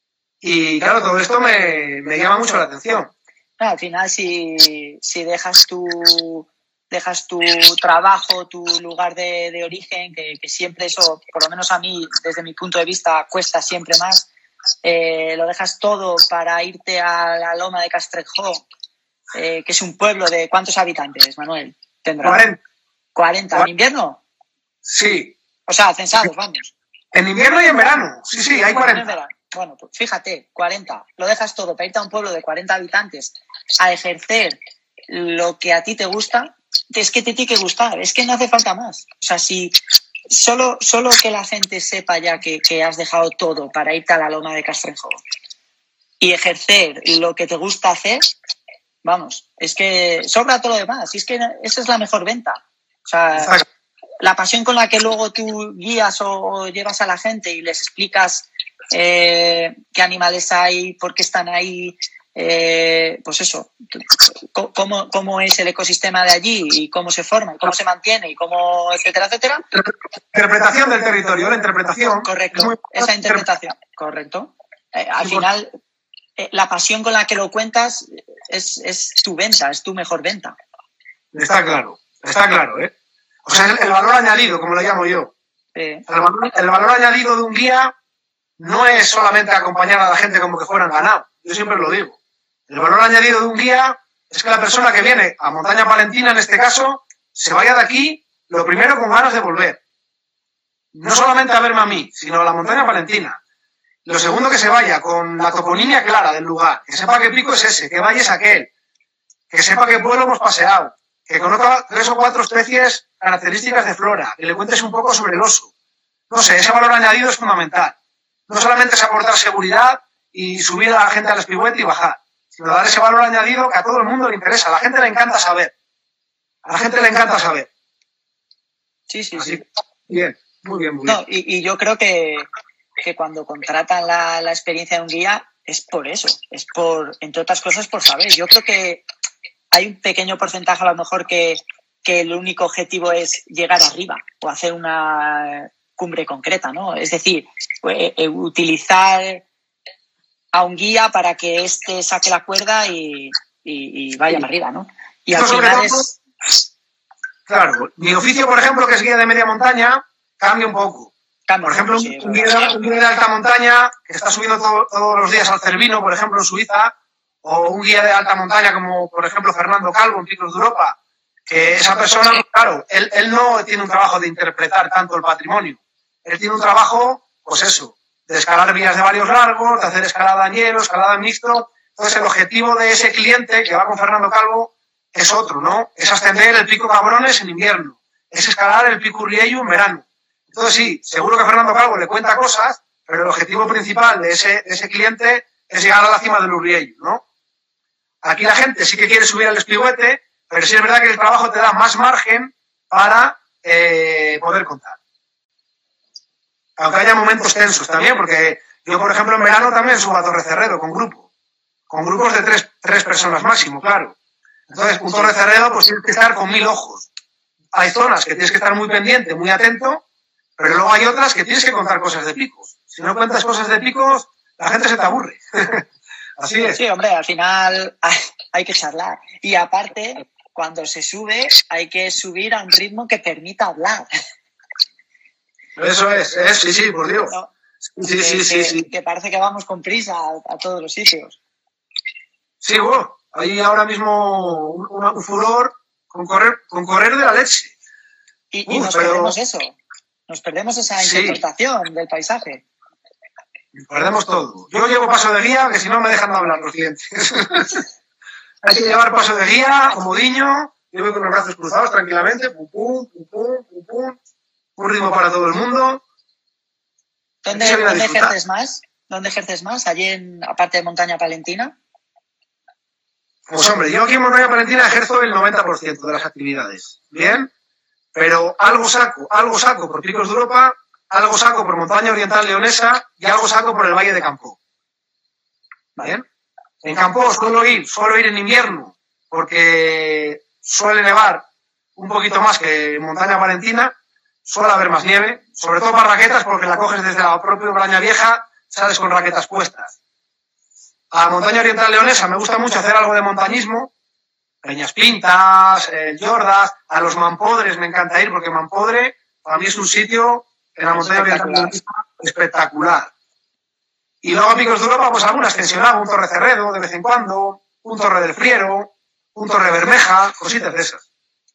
y claro, todo esto me llama mucho la atención. Al final, si dejas tu trabajo, tu lugar de origen, que siempre eso, por lo menos a mí, desde mi punto de vista, cuesta siempre más, lo dejas todo para irte a la loma de Castrejó, que es un pueblo de ¿cuántos habitantes, Manuel? ¿Tendrá? 40. ¿En invierno? Sí. O sea, censados, vamos. En invierno y en verano. Sí, hay 40. Bueno, pues fíjate, 40. Lo dejas todo para irte a un pueblo de 40 habitantes a ejercer lo que a ti te gusta. Es que te tiene que gustar, es que no hace falta más. O sea, si solo que la gente sepa ya que has dejado todo para irte a la loma de Castrenjó y ejercer lo que te gusta hacer, vamos, es que sobra todo lo demás. Y es que esa es la mejor venta. O sea, la pasión con la que luego tú guías o llevas a la gente y les explicas qué animales hay, por qué están ahí, pues eso, cómo es el ecosistema de allí y cómo se forma, y cómo se mantiene y cómo, etcétera, etcétera. Interpretación del territorio, la interpretación. Correcto, esa interpretación, correcto. Al final, la pasión con la que lo cuentas es tu venta, es tu mejor venta. Está claro, ¿eh? O sea, el valor añadido, como lo llamo yo. El valor añadido de un guía no es solamente acompañar a la gente como que fueran ganado. Yo siempre lo digo. El valor añadido de un guía es que la persona que viene a Montaña Palentina, en este caso, se vaya de aquí, lo primero, con ganas de volver. No solamente a verme a mí, sino a la Montaña Palentina. Lo segundo, que se vaya con la toponimia clara del lugar, que sepa qué pico es ese, qué valle es aquel, que sepa qué pueblo hemos paseado, que conozca 3 o 4 especies características de flora, que le cuentes un poco sobre el oso. No sé, ese valor añadido es fundamental. No solamente es aportar seguridad y subir a la gente al espigüete y bajar, sino dar ese valor añadido que a todo el mundo le interesa. A la gente le encanta saber. Sí. Bien, muy bien. No, y yo creo que cuando contratan la experiencia de un guía es por eso, es por, entre otras cosas, por saber. Yo creo que hay un pequeño porcentaje a lo mejor que el único objetivo es llegar arriba o hacer una cumbre concreta, ¿no? Es decir, utilizar a un guía para que éste saque la cuerda y vaya para arriba, ¿no? Y al final es... Claro, mi oficio, por ejemplo, que es guía de media montaña, cambia un poco. Por ejemplo, sí, un guía de alta montaña que está subiendo todos los días al Cervino, por ejemplo, en Suiza, o un guía de alta montaña como, por ejemplo, Fernando Calvo en Picos de Europa, que esa persona, claro, él no tiene un trabajo de interpretar tanto el patrimonio. Él tiene un trabajo, pues eso, de escalar vías de varios largos, de hacer escalada en hielo, escalada en mixto. Entonces, el objetivo de ese cliente que va con Fernando Calvo es otro, ¿no? Es ascender el Pico Cabrones en invierno, es escalar el Pico Urriello en verano. Entonces, sí, seguro que Fernando Calvo le cuenta cosas, pero el objetivo principal de ese cliente es llegar a la cima del Urriello, ¿no? Aquí la gente sí que quiere subir al Espigüete, pero sí es verdad que el trabajo te da más margen para poder contar. Aunque haya momentos tensos también, porque yo, por ejemplo, en verano también subo a Torrecerredo con grupos de tres personas máximo, claro. Entonces, un Torrecerredo, pues tienes que estar con 1000 ojos. Hay zonas que tienes que estar muy pendiente, muy atento, pero luego hay otras que tienes que contar cosas de picos. Si no cuentas cosas de picos, la gente se te aburre. Así es. Sí, hombre, al final hay que charlar. Y aparte, cuando se sube, hay que subir a un ritmo que permita hablar. Eso es, sí, por Dios. ¿No? Sí. Que parece que vamos con prisa a todos los sitios. Sí, bueno, hay ahora mismo un furor con correr de la leche. Y nos perdemos eso. Nos perdemos esa interpretación del paisaje. Perdemos todo. Yo llevo paso de guía, que si no me dejan de hablar los clientes. Hay que llevar paso de guía, comodiño. Yo voy con los brazos cruzados tranquilamente. Pum, pum, pum, pum, pum, pum. Un ritmo para todo el mundo. ¿Dónde ejerces más? ¿Dónde ejerces más? ¿Allí aparte de Montaña Palentina? Pues hombre, yo aquí en Montaña Palentina ejerzo el 90% de las actividades. ¿Bien? Pero algo saco por Picos de Europa, algo saco por Montaña Oriental Leonesa y algo saco por el Valle de Campoo. ¿Bien? En Campoo suelo ir en invierno porque suele nevar un poquito más que en Montaña Palentina, suele haber más nieve, sobre todo para raquetas porque la coges desde la propia Braña Vieja, sales con raquetas puestas. A Montaña Oriental Leonesa me gusta mucho hacer algo de montañismo, Peñas Pintas, el Jordas, a los Mampodres me encanta ir porque Mampodre para mí es un sitio en la Montaña Oriental Leonesa espectacular. Y luego a Picos de Europa, pues alguna extensionada, un Torrecerredo de vez en cuando, un Torre del Friero, un Torre Bermeja, cositas de esas.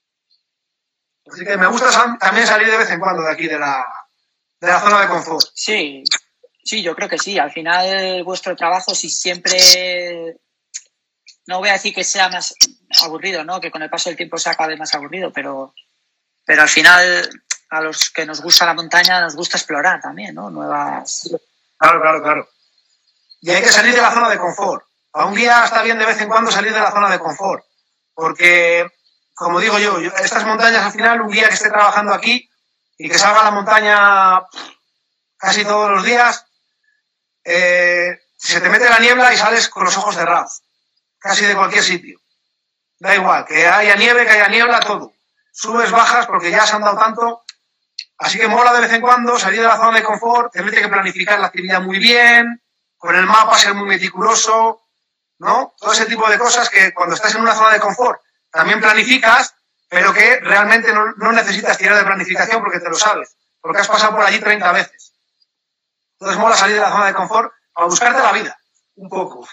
Así que me gusta también salir de vez en cuando de aquí, de la zona de confort. Sí, yo creo que sí. Al final vuestro trabajo, si siempre... No voy a decir que sea más aburrido, ¿no? Que con el paso del tiempo se acabe más aburrido, pero al final a los que nos gusta la montaña nos gusta explorar también, ¿no? Nuevas... Claro. Y hay que salir de la zona de confort. A un guía está bien de vez en cuando salir de la zona de confort, porque, como digo yo, estas montañas al final, un guía que esté trabajando aquí y que salga a la montaña casi todos los días, se te mete la niebla y sales con los ojos cerrados. Casi de cualquier sitio. Da igual, que haya nieve, que haya niebla, todo. Subes, bajas, porque ya se han dado tanto. Así que mola de vez en cuando salir de la zona de confort, te mete que planificar la actividad muy bien, con el mapa ser muy meticuloso, ¿no? Todo ese tipo de cosas que cuando estás en una zona de confort también planificas, pero que realmente no necesitas tirar de planificación porque te lo sabes, porque has pasado por allí 30 veces. Entonces mola salir de la zona de confort a buscarte la vida, un poco.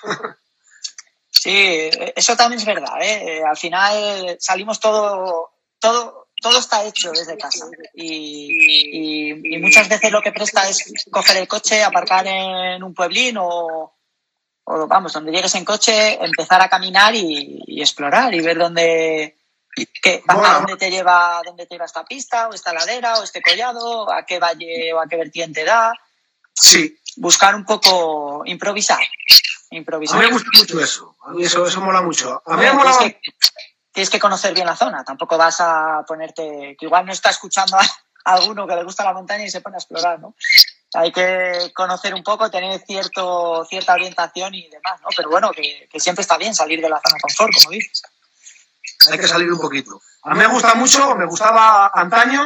Sí, eso también es verdad, ¿eh? Al final salimos todo está hecho desde casa y muchas veces lo que presta es coger el coche, aparcar en un pueblín o vamos, donde llegues en coche, empezar a caminar y explorar y ver a dónde te lleva esta pista o esta ladera o este collado, a qué valle o a qué vertiente da. Sí. Buscar un poco, improvisar. A mí me gusta mucho eso. A mí eso mola mucho. A mí me mola... Tienes que conocer bien la zona. Tampoco vas a ponerte... Que igual no está escuchando a alguno que le gusta la montaña y se pone a explorar, ¿no? Hay que conocer un poco, tener cierta orientación y demás, ¿no? Pero bueno, que siempre está bien salir de la zona de confort, como dices. Hay que salir un poquito. A mí me gusta mucho, me gustaba antaño,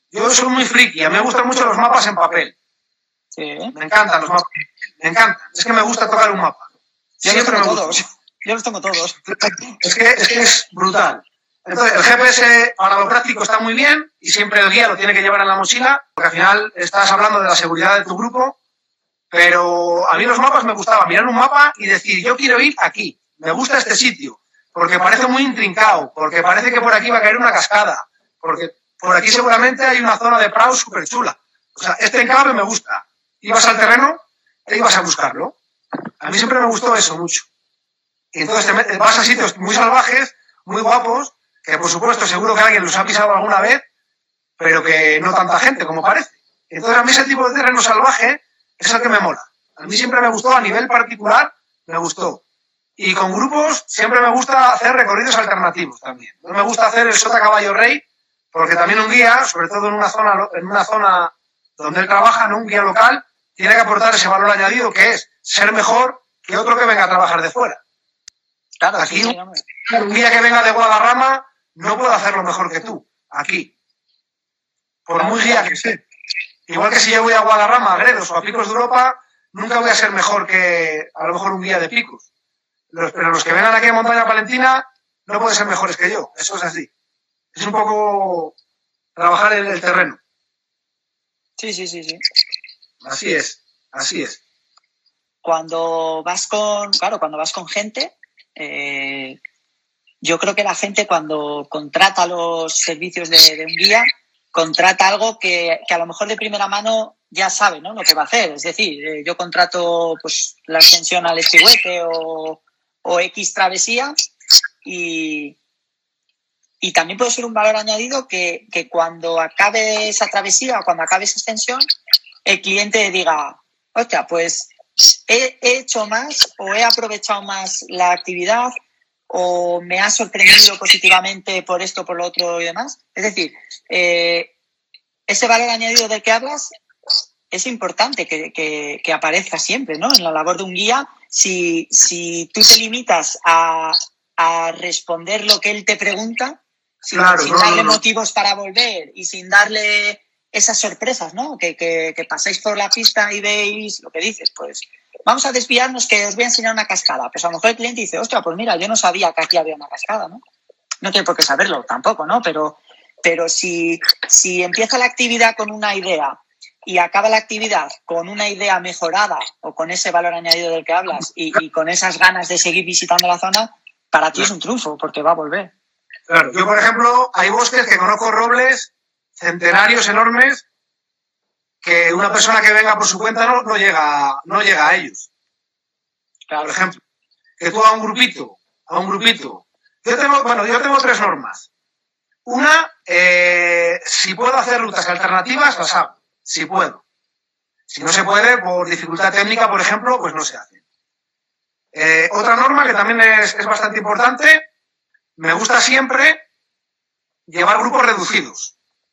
Yo soy muy friki, a mí me gustan mucho los mapas en papel. Sí. Me encantan los mapas, me encantan. Es que me gusta tocar un mapa. Siempre me gusta. Yo los tengo todos. Es que es brutal. Entonces, el GPS para lo práctico está muy bien y siempre el guía lo tiene que llevar en la mochila, porque al final estás hablando de la seguridad de tu grupo, pero a mí los mapas me gustaba mirar un mapa y decir, yo quiero ir aquí, me gusta este sitio, porque parece muy intrincado, porque parece que por aquí va a caer una cascada, porque por aquí seguramente hay una zona de prado súper chula. O sea, este enclave me gusta. Ibas al terreno e ibas a buscarlo. A mí siempre me gustó eso mucho. Y entonces vas a sitios muy salvajes, muy guapos, que por supuesto seguro que alguien los ha pisado alguna vez, pero que no tanta gente como parece. Entonces a mí ese tipo de terreno salvaje es el que me mola. A mí siempre me gustó, a nivel particular, me gustó. Y con grupos siempre me gusta hacer recorridos alternativos también. No me gusta hacer el Sota Caballo Rey, porque también un guía, sobre todo en una zona donde él trabaja, ¿no? Un guía local, tiene que aportar ese valor añadido que es ser mejor que otro que venga a trabajar de fuera. Claro, aquí un guía que venga de Guadarrama no puede hacerlo mejor que tú, aquí. Por muy guía que sea. Igual que si yo voy a Guadarrama, a Gredos o a Picos de Europa, nunca voy a ser mejor que a lo mejor un guía de Picos. Pero los que vengan aquí a Montaña Palentina no pueden ser mejores que yo. Eso es así. Es un poco trabajar en el terreno. Sí. Así es. Cuando vas con gente, yo creo que la gente cuando contrata los servicios de un guía, contrata algo que a lo mejor de primera mano ya sabe, ¿no? Lo que va a hacer. Es decir, yo contrato pues la ascensión al Espigüete o X travesía y también puede ser un valor añadido que cuando acabe esa travesía o cuando acabe esa extensión, el cliente diga, hostia, pues he hecho más o he aprovechado más la actividad o me ha sorprendido positivamente por esto, por lo otro y demás. Es decir, ese valor añadido del que hablas es importante que aparezca siempre, ¿no? En la labor de un guía, si tú te limitas a responder lo que él te pregunta, sin darle motivos para volver y sin darle esas sorpresas, ¿no? Que pasáis por la pista y veis lo que dices, pues vamos a desviarnos que os voy a enseñar una cascada. Pues a lo mejor el cliente dice, hostia, pues mira, yo no sabía que aquí había una cascada, ¿no? No tiene por qué saberlo tampoco, ¿no? Pero si empieza la actividad con una idea y acaba la actividad con una idea mejorada o con ese valor añadido del que hablas y con esas ganas de seguir visitando la zona, para ti es un triunfo porque va a volver. Claro, yo por ejemplo, hay bosques que conozco, robles centenarios enormes, que una persona que venga por su cuenta no llega a ellos. Claro. Por ejemplo, que tú a un grupito. Yo tengo 3 normas. Una, si puedo hacer rutas alternativas, las hago. Si puedo. Si no se puede, por dificultad técnica, por ejemplo, pues no se hace. Otra norma que también es bastante importante, me gusta siempre llevar grupos reducidos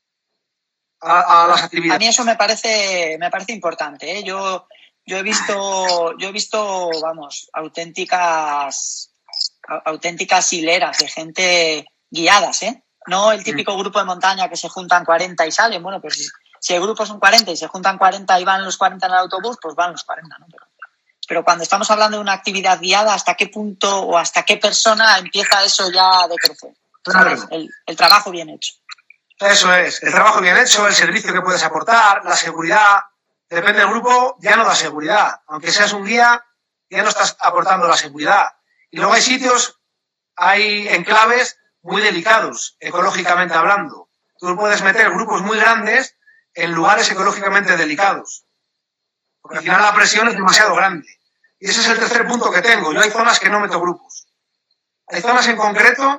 a las actividades. A mí eso me parece importante, ¿eh? Yo he visto, vamos, auténticas hileras de gente guiadas, ¿eh? No el típico grupo de montaña que se juntan 40 y salen. Bueno, pues si el grupo son 40 y se juntan 40 y van los 40 en el autobús, pues van los 40, ¿no? Pero cuando estamos hablando de una actividad guiada, ¿hasta qué punto o hasta qué persona empieza eso ya a decrecer? Claro. El trabajo bien hecho. Eso es, el trabajo bien hecho, el servicio que puedes aportar, la seguridad. Depende del grupo, ya no da seguridad. Aunque seas un guía, ya no estás aportando la seguridad. Y luego hay enclaves muy delicados, ecológicamente hablando. Tú puedes meter grupos muy grandes en lugares ecológicamente delicados. Porque al final la presión es demasiado grande. Y ese es el tercer punto que tengo. Yo hay zonas que no meto grupos. Hay zonas en concreto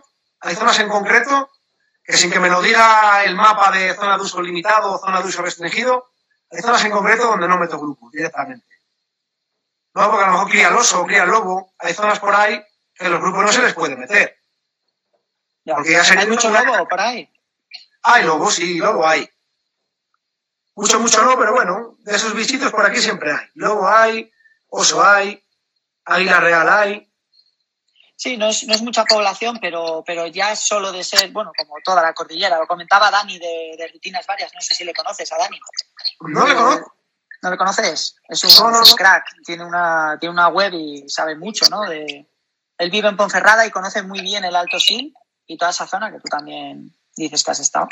que sin que me lo diga el mapa de zona de uso limitado o zona de uso restringido, hay zonas en concreto donde no meto grupos directamente. No, porque a lo mejor cría el oso o cría el lobo. Hay zonas por ahí que los grupos no se les puede meter. Porque ya ¿hay mucho lobo por ahí? Hay lobo, sí, lobo hay. Mucho no, pero bueno, de esos bichitos por aquí siempre hay. Lobo hay, oso hay, águila real hay. Sí, no es mucha población, pero ya es solo de ser, bueno, como toda la cordillera. Lo comentaba Dani de Rutinas Varias, no sé si le conoces a Dani. No le conozco. ¿No le conoces? Es un crack, tiene una web y sabe mucho, ¿no? Él vive en Ponferrada y conoce muy bien el Alto Sil y toda esa zona que tú también dices que has estado.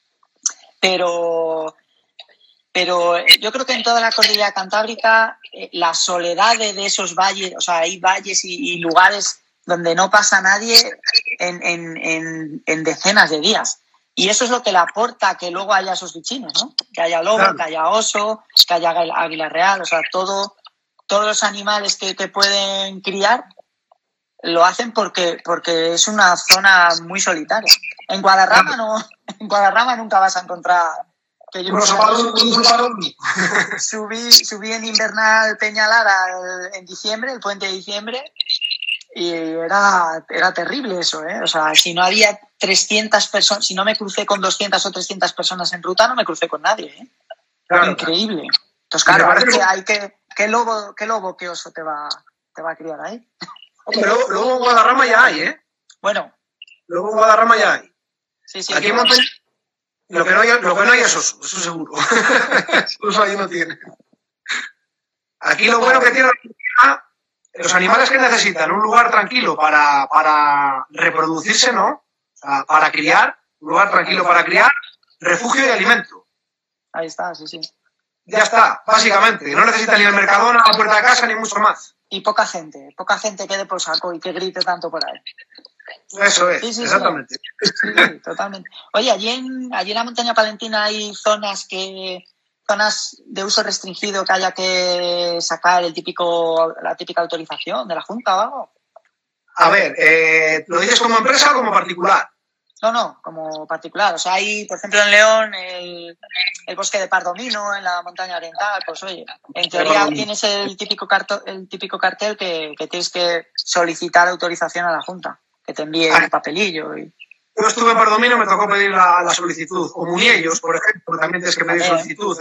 Pero yo creo que en toda la cordillera cantábrica la soledad de esos valles, o sea, hay valles y lugares donde no pasa nadie en decenas de días. Y eso es lo que le aporta que luego haya esos bichinos, ¿no? Que haya lobo, claro, que haya oso, que haya águila real, o sea, todos los animales que te pueden criar lo hacen porque es una zona muy solitaria. En Guadarrama en Guadarrama nunca vas a encontrar. Que yo subí en Invernal Peñalara en diciembre, el puente de diciembre, y era terrible eso, ¿eh? O sea, si no había 300 personas, si no me crucé con 200 o 300 personas en ruta, no me crucé con nadie, ¿eh? Claro, increíble. Entonces, claro, ahora que hay ¿qué lobo, qué oso te va a criar ahí? Pero luego en Guadarrama ya hay, ¿eh? Bueno. Luego en Guadarrama ya hay. Sí, aquí en Montaña, lo que no hay es oso, eso seguro. Oso ahí no tiene. Aquí lo bueno que tiene los animales que necesitan un lugar tranquilo para reproducirse, ¿no? O sea, para criar, un lugar tranquilo para criar, refugio y alimento. Ahí está, sí. Ya está, básicamente. No necesita ni el Mercadona a la puerta de casa ni mucho más. Y poca gente que dé por saco y que grite tanto por ahí. Eso es, sí, exactamente. Sí, totalmente. Oye, allí en la montaña palentina hay zonas de uso restringido que haya que sacar la típica autorización de la Junta o algo. A ver, ¿lo dices como empresa o como particular? No, como particular. O sea, hay, por ejemplo, en León, el bosque de Pardomino, en la montaña oriental, pues oye, en teoría tienes el típico cartel que tienes que solicitar autorización a la Junta, que te envíe un papelillo. Yo estuve en Pardomino, me tocó pedir la solicitud. O Muniellos, por ejemplo, también tienes que pedir solicitud.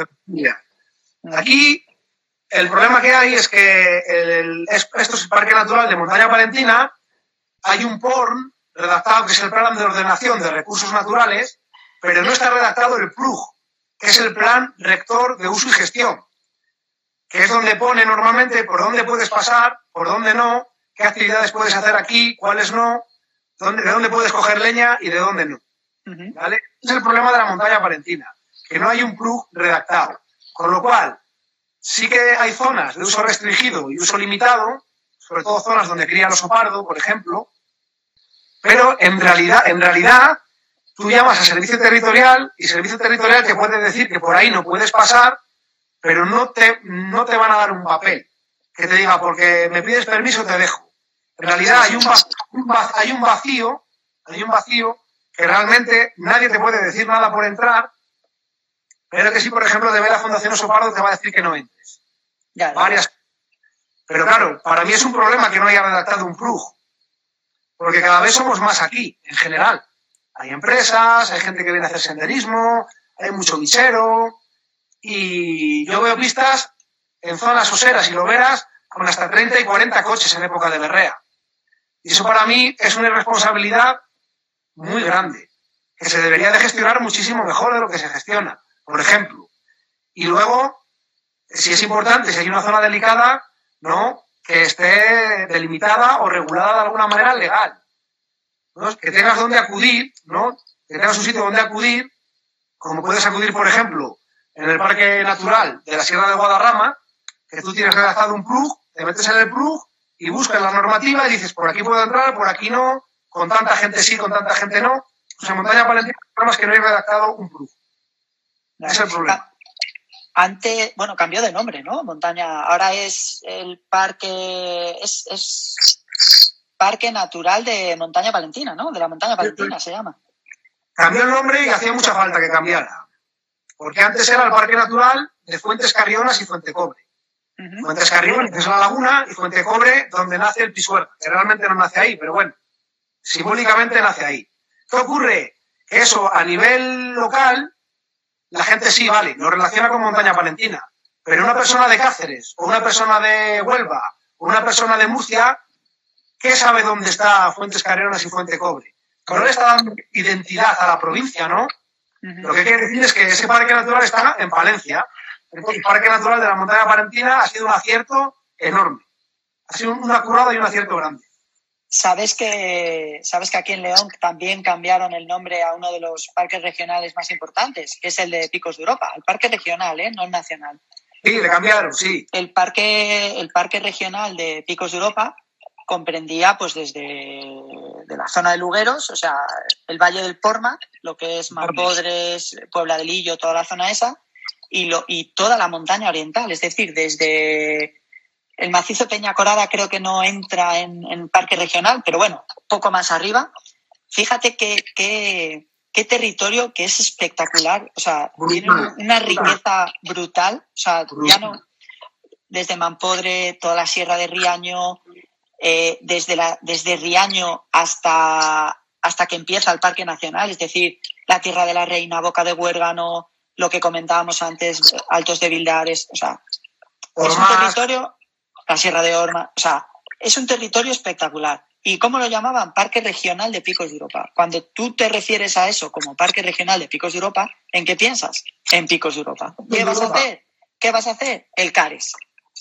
Aquí, el problema que hay es que esto es el Parque Natural de Montaña Palentina, hay un PORN redactado, que es el Plan de Ordenación de Recursos Naturales, pero no está redactado el PRUG, que es el Plan Rector de Uso y Gestión, que es donde pone normalmente por dónde puedes pasar, por dónde no, qué actividades puedes hacer aquí, cuáles no, de dónde puedes coger leña y de dónde no. ¿Vale? Es el problema de la montaña palentina, que no hay un PRUG redactado. Con lo cual, sí que hay zonas de uso restringido y uso limitado, sobre todo zonas donde cría el oso pardo, por ejemplo, pero en realidad tú llamas a servicio territorial y servicio territorial te puede decir que por ahí no puedes pasar, pero no te van a dar un papel que te diga porque me pides permiso te dejo. En realidad hay un vacío que realmente nadie te puede decir nada por entrar, pero que si por ejemplo te ve la Fundación Oso Pardo te va a decir que no entres. Varias. Pero claro, para mí es un problema que no haya redactado un PRUG. Porque cada vez somos más aquí, en general. Hay empresas, hay gente que viene a hacer senderismo, hay mucho bichero. Y yo veo pistas en zonas oseras y loberas con hasta 30 y 40 coches en época de berrea. Y eso para mí es una irresponsabilidad muy grande, que se debería de gestionar muchísimo mejor de lo que se gestiona, por ejemplo. Y luego, si es importante, si hay una zona delicada, ¿no?, que esté delimitada o regulada de alguna manera legal, ¿no? Que tengas donde acudir, ¿no? Que tengas un sitio donde acudir, como puedes acudir, por ejemplo, en el Parque Natural de la Sierra de Guadarrama, que tú tienes redactado un PRUG, te metes en el PRUG y buscas la normativa y dices, por aquí puedo entrar, por aquí no, con tanta gente sí, con tanta gente no. Pues en Montaña Palentina el problema es que no hay redactado un PRUG. Ese es el problema. Antes, bueno, cambió de nombre, ¿no? Montaña, ahora es el parque, es Parque Natural de Montaña Palentina, ¿no? De la Montaña Palentina se llama. Cambió el nombre y hacía mucha falta que cambiara. Porque antes era el Parque Natural de Fuentes Carrionas y Fuentecobre. Fuentes Carrionas es la laguna y Fuentecobre donde nace el Pisuerga, que realmente no nace ahí, pero bueno, simbólicamente nace ahí. ¿Qué ocurre? Que eso a nivel local la gente sí, vale, lo relaciona con Montaña Palentina, pero una persona de Cáceres, o una persona de Huelva, o una persona de Murcia, ¿qué sabe dónde está Fuentes Carreras y Fuente Cobre? No le está dando identidad a la provincia, ¿no? Lo que quiere decir es que ese parque natural está en Palencia. El Parque Natural de la Montaña Palentina ha sido un acierto enorme. Ha sido una currada y un acierto grande. ¿Sabes que aquí en León también cambiaron el nombre a uno de los parques regionales más importantes, que es el de Picos de Europa? El parque regional, no el nacional. Sí, le cambiaron, sí. El parque regional de Picos de Europa comprendía pues desde de la zona de Lugueros, o sea, el Valle del Porma, lo que es Mampodres, Puebla de Lillo, toda la zona esa, y toda la montaña oriental, es decir, desde el macizo Peñacorada creo que no entra en parque regional, pero bueno, poco más arriba. Fíjate qué territorio que es espectacular, o sea, tiene una riqueza brutal, o sea, ya no desde Mampodre, toda la Sierra de Riaño, desde Riaño hasta que empieza el Parque Nacional, es decir, la Tierra de la Reina, Boca de Huérgano, lo que comentábamos antes, Altos de Vildares, o sea, es un territorio, la Sierra de Orma, o sea, es un territorio espectacular. ¿Y cómo lo llamaban? Parque Regional de Picos de Europa. Cuando tú te refieres a eso como Parque Regional de Picos de Europa, ¿en qué piensas? En Picos de Europa. ¿Qué vas a hacer? ¿Qué vas a hacer? El CARES.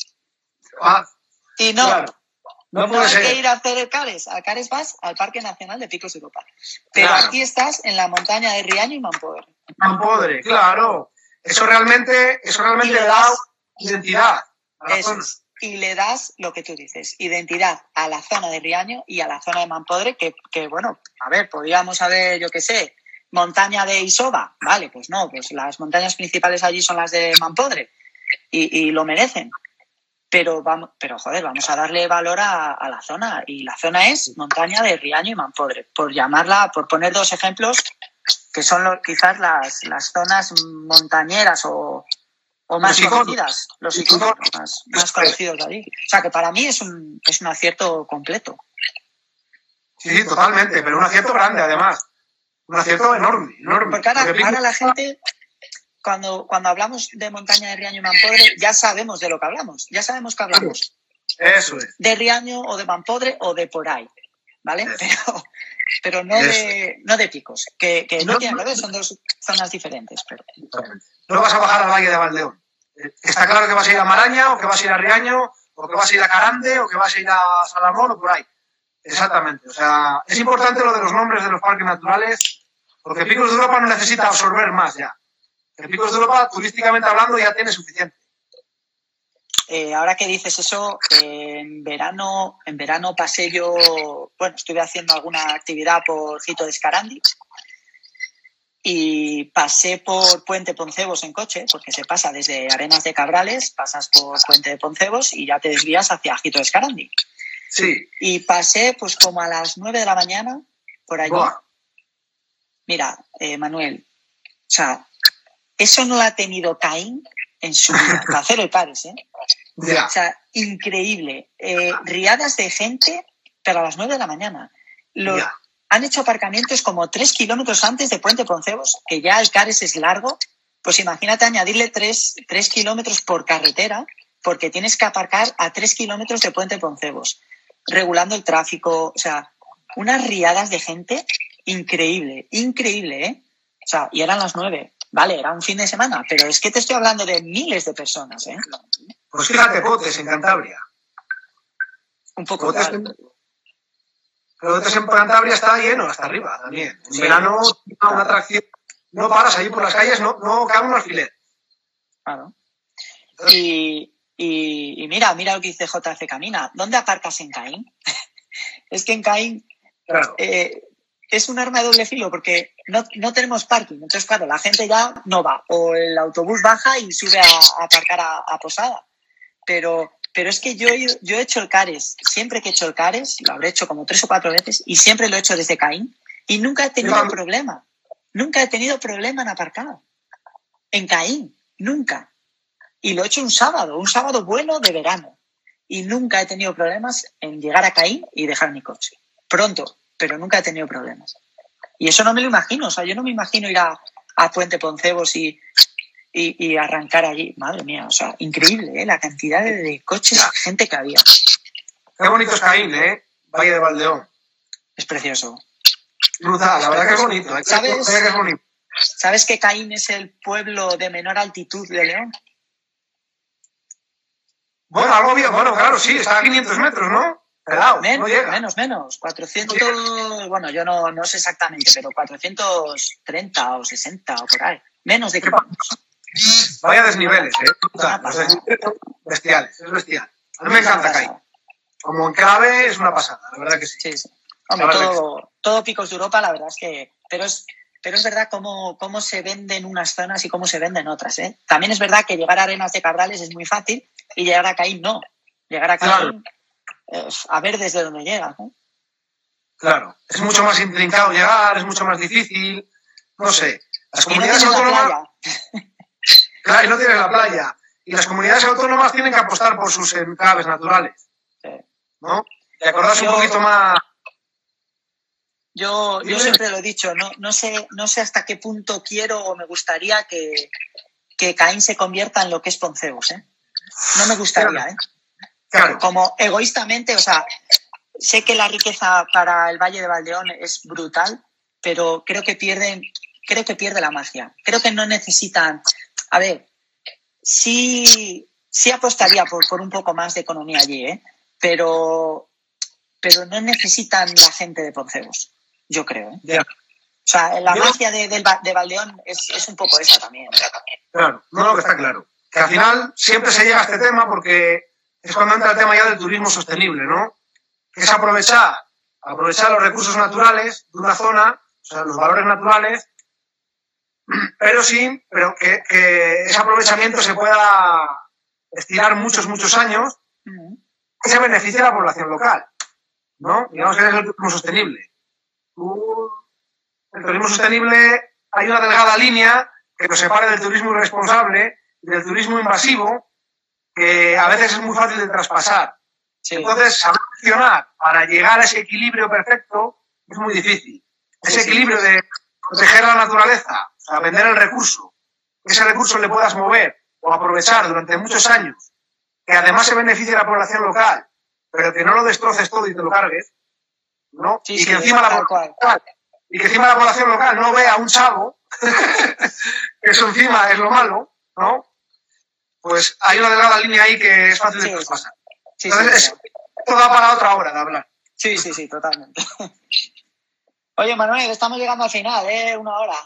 Y no, claro. No hay que ir a hacer el CARES. Al CARES vas al Parque Nacional de Picos de Europa. Pero claro, aquí estás en la montaña de Riaño y Mampodre. Mampodre, claro. Eso realmente le da identidad a la zona. Y le das lo que tú dices, identidad a la zona de Riaño y a la zona de Mampodre, que bueno, a ver, podríamos haber, yo qué sé, montaña de Isoba. Vale, pues no, pues las montañas principales allí son las de Mampodre y lo merecen. Pero vamos a darle valor a la zona, y la zona es montaña de Riaño y Mampodre, por poner dos ejemplos que son quizás las zonas montañeras o más conocidas, los iconos más conocidos de allí. O sea que para mí es un acierto completo. Sí, totalmente, pero un acierto grande además, un acierto enorme. Porque ahora la gente, cuando hablamos de montaña de Riaño y Mampodre, ya sabemos de lo que hablamos, ya sabemos que hablamos. Eso es. De Riaño o de Mampodre o de por ahí, ¿vale? Pero no de Picos, que no tienen que ver, son dos zonas diferentes. Pero... No vas a bajar al Valle de Valdeón. Está claro que vas a ir a Maraña, o que vas a ir a Riaño, o que vas a ir a Carande, o que vas a ir a Salamón, o por ahí. Exactamente. O sea, es importante lo de los nombres de los parques naturales, porque Picos de Europa no necesita absorber más ya. El Picos de Europa, turísticamente hablando, ya tiene suficiente. Ahora que dices eso, en verano pasé yo, bueno, estuve haciendo alguna actividad por Hito de Escarandi y pasé por Puente Poncebos en coche, porque se pasa desde Arenas de Cabrales, pasas por Puente de Poncebos y ya te desvías hacia Hito de Escarandi. Sí. Y pasé pues como a las 9 de la mañana por allí. Buah. Mira, Manuel, o sea, eso no lo ha tenido Caín en su vida, para hacer el CARES, ¿eh? Yeah. O sea, increíble. Riadas de gente, pero a las 9 de la mañana. Han hecho aparcamientos como 3 kilómetros antes de Puente Poncebos, que ya el CARES es largo. Pues imagínate añadirle 3 kilómetros por carretera, porque tienes que aparcar a 3 kilómetros de Puente Poncebos, regulando el tráfico. O sea, unas riadas de gente increíble, ¿eh? O sea, y eran las 9. Vale, era un fin de semana, pero es que te estoy hablando de miles de personas, ¿eh? Pues fíjate, Potes, en Cantabria. Un poco Potes, pero Potes en Cantabria está lleno hasta arriba también. En verano, una atracción. No paras ahí por las calles, no cabe un alfiler. Claro. Y mira lo que dice JF Camina. ¿Dónde aparcas en Caín? Es que en Caín... Claro. Es un arma de doble filo porque no tenemos parking. Entonces, claro, la gente ya no va. O el autobús baja y sube a aparcar a Posada. Pero es que yo he hecho el CARES. Siempre que he hecho el CARES, lo habré hecho como 3 o 4 veces, y siempre lo he hecho desde Caín. Y nunca he tenido problema. Nunca he tenido problema en aparcar. En Caín. Nunca. Y lo he hecho un sábado bueno de verano. Y nunca he tenido problemas en llegar a Caín y dejar mi coche. Pronto. Pero nunca he tenido problemas. Y eso no me lo imagino. O sea, yo no me imagino ir a Puente Poncebos y arrancar allí. Madre mía, o sea, increíble, ¿eh? La cantidad de coches, gente que había. Qué bonito es Caín, ¿eh? Valle de Valdeón. Es precioso. Brutal, la verdad que es bonito. ¿Sabes que Caín es el pueblo de menor altitud de León? Bueno, algo bien, bueno, claro, sí, está a 500 metros, ¿no? Pelado, no llega. Menos. 400, bueno, yo no sé exactamente, pero 430 o 60 o por ahí. Menos de que... Vaya desniveles, los desniveles son bestiales, es bestial. A mí me encanta Caín. Como enclave es una pasada, la verdad que sí. Sí. Hombre, todo picos de Europa, la verdad es que... Pero es verdad cómo se venden unas zonas y cómo se venden otras, ¿eh? También es verdad que llegar a Arenas de Cabrales es muy fácil y llegar a Caín no. Llegar a Caín, a ver desde dónde llega, ¿no? Claro, es mucho más intrincado llegar, es mucho más difícil, no sé. Las comunidades autónomas... Claro, y no tienes la playa. Y las comunidades autónomas tienen que apostar por sus enclaves naturales, ¿no? Y acordarse un poquito más... Yo siempre lo he dicho, no sé hasta qué punto quiero o me gustaría que Caín se convierta en lo que es Poncebos, ¿eh? No me gustaría, ¿eh? Claro. Como egoístamente, o sea, sé que la riqueza para el Valle de Valdeón es brutal, pero creo que pierde la magia. Creo que no necesitan... A ver, sí apostaría por un poco más de economía allí, ¿eh? Pero no necesitan la gente de Poncebos. Yo creo, ¿eh? Yeah. O sea, la magia de Valdeón es un poco esa también. Claro, no, que está claro. Que al final siempre se llega a este tema porque es cuando entra el tema ya del turismo sostenible, ¿no? Que es aprovechar los recursos naturales de una zona, o sea, los valores naturales, pero que ese aprovechamiento se pueda estirar muchos años, que se beneficie a la población local, ¿no? Digamos que es el turismo sostenible. El turismo sostenible, hay una delgada línea que nos separa del turismo irresponsable y del turismo invasivo, que a veces es muy fácil de traspasar. Sí. Entonces, saber funcionar para llegar a ese equilibrio perfecto es muy difícil. Ese equilibrio de proteger la naturaleza, o sea, vender el recurso, que ese recurso le puedas mover o aprovechar durante muchos años, que además se beneficie a la población local, pero que no lo destroces todo y te lo cargues, ¿no? Sí, y que encima la población local no vea a un chavo, que eso encima es lo malo, ¿no? Pues hay una delgada línea ahí que es fácil de traspasar. Entonces, esto da para otra hora de hablar. Sí, totalmente. Oye, Manuel, estamos llegando al final, ¿eh? 1 hora.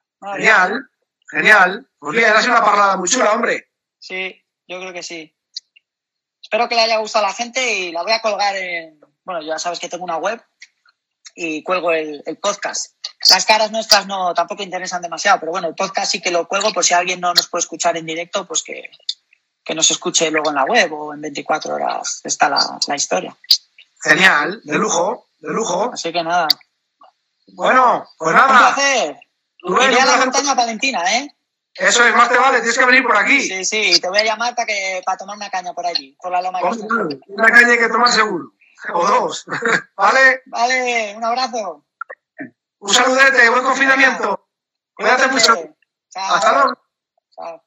Genial. Pues bien, ha sido una parlada muy chula, hombre. Sí, yo creo que sí. Espero que le haya gustado a la gente y la voy a colgar en... Bueno, ya sabes que tengo una web y cuelgo el podcast. Las caras nuestras tampoco interesan demasiado, pero bueno, el podcast sí que lo cuelgo por si alguien no nos puede escuchar en directo, pues que nos escuche luego en la web o en 24 horas está la historia. Genial, de lujo. Así que nada. Bueno, pues nada. Un placer. Iré a la montaña Valentina, ¿eh? Eso es, más te vale, tienes que venir por aquí. Sí, te voy a llamar para tomar una caña por allí, por la loma. Una caña hay que tomar seguro. O 2. ¿Vale? Vale, un abrazo. Un saludete, buen confinamiento. Cuídate mucho. Chao. Hasta luego. Chao.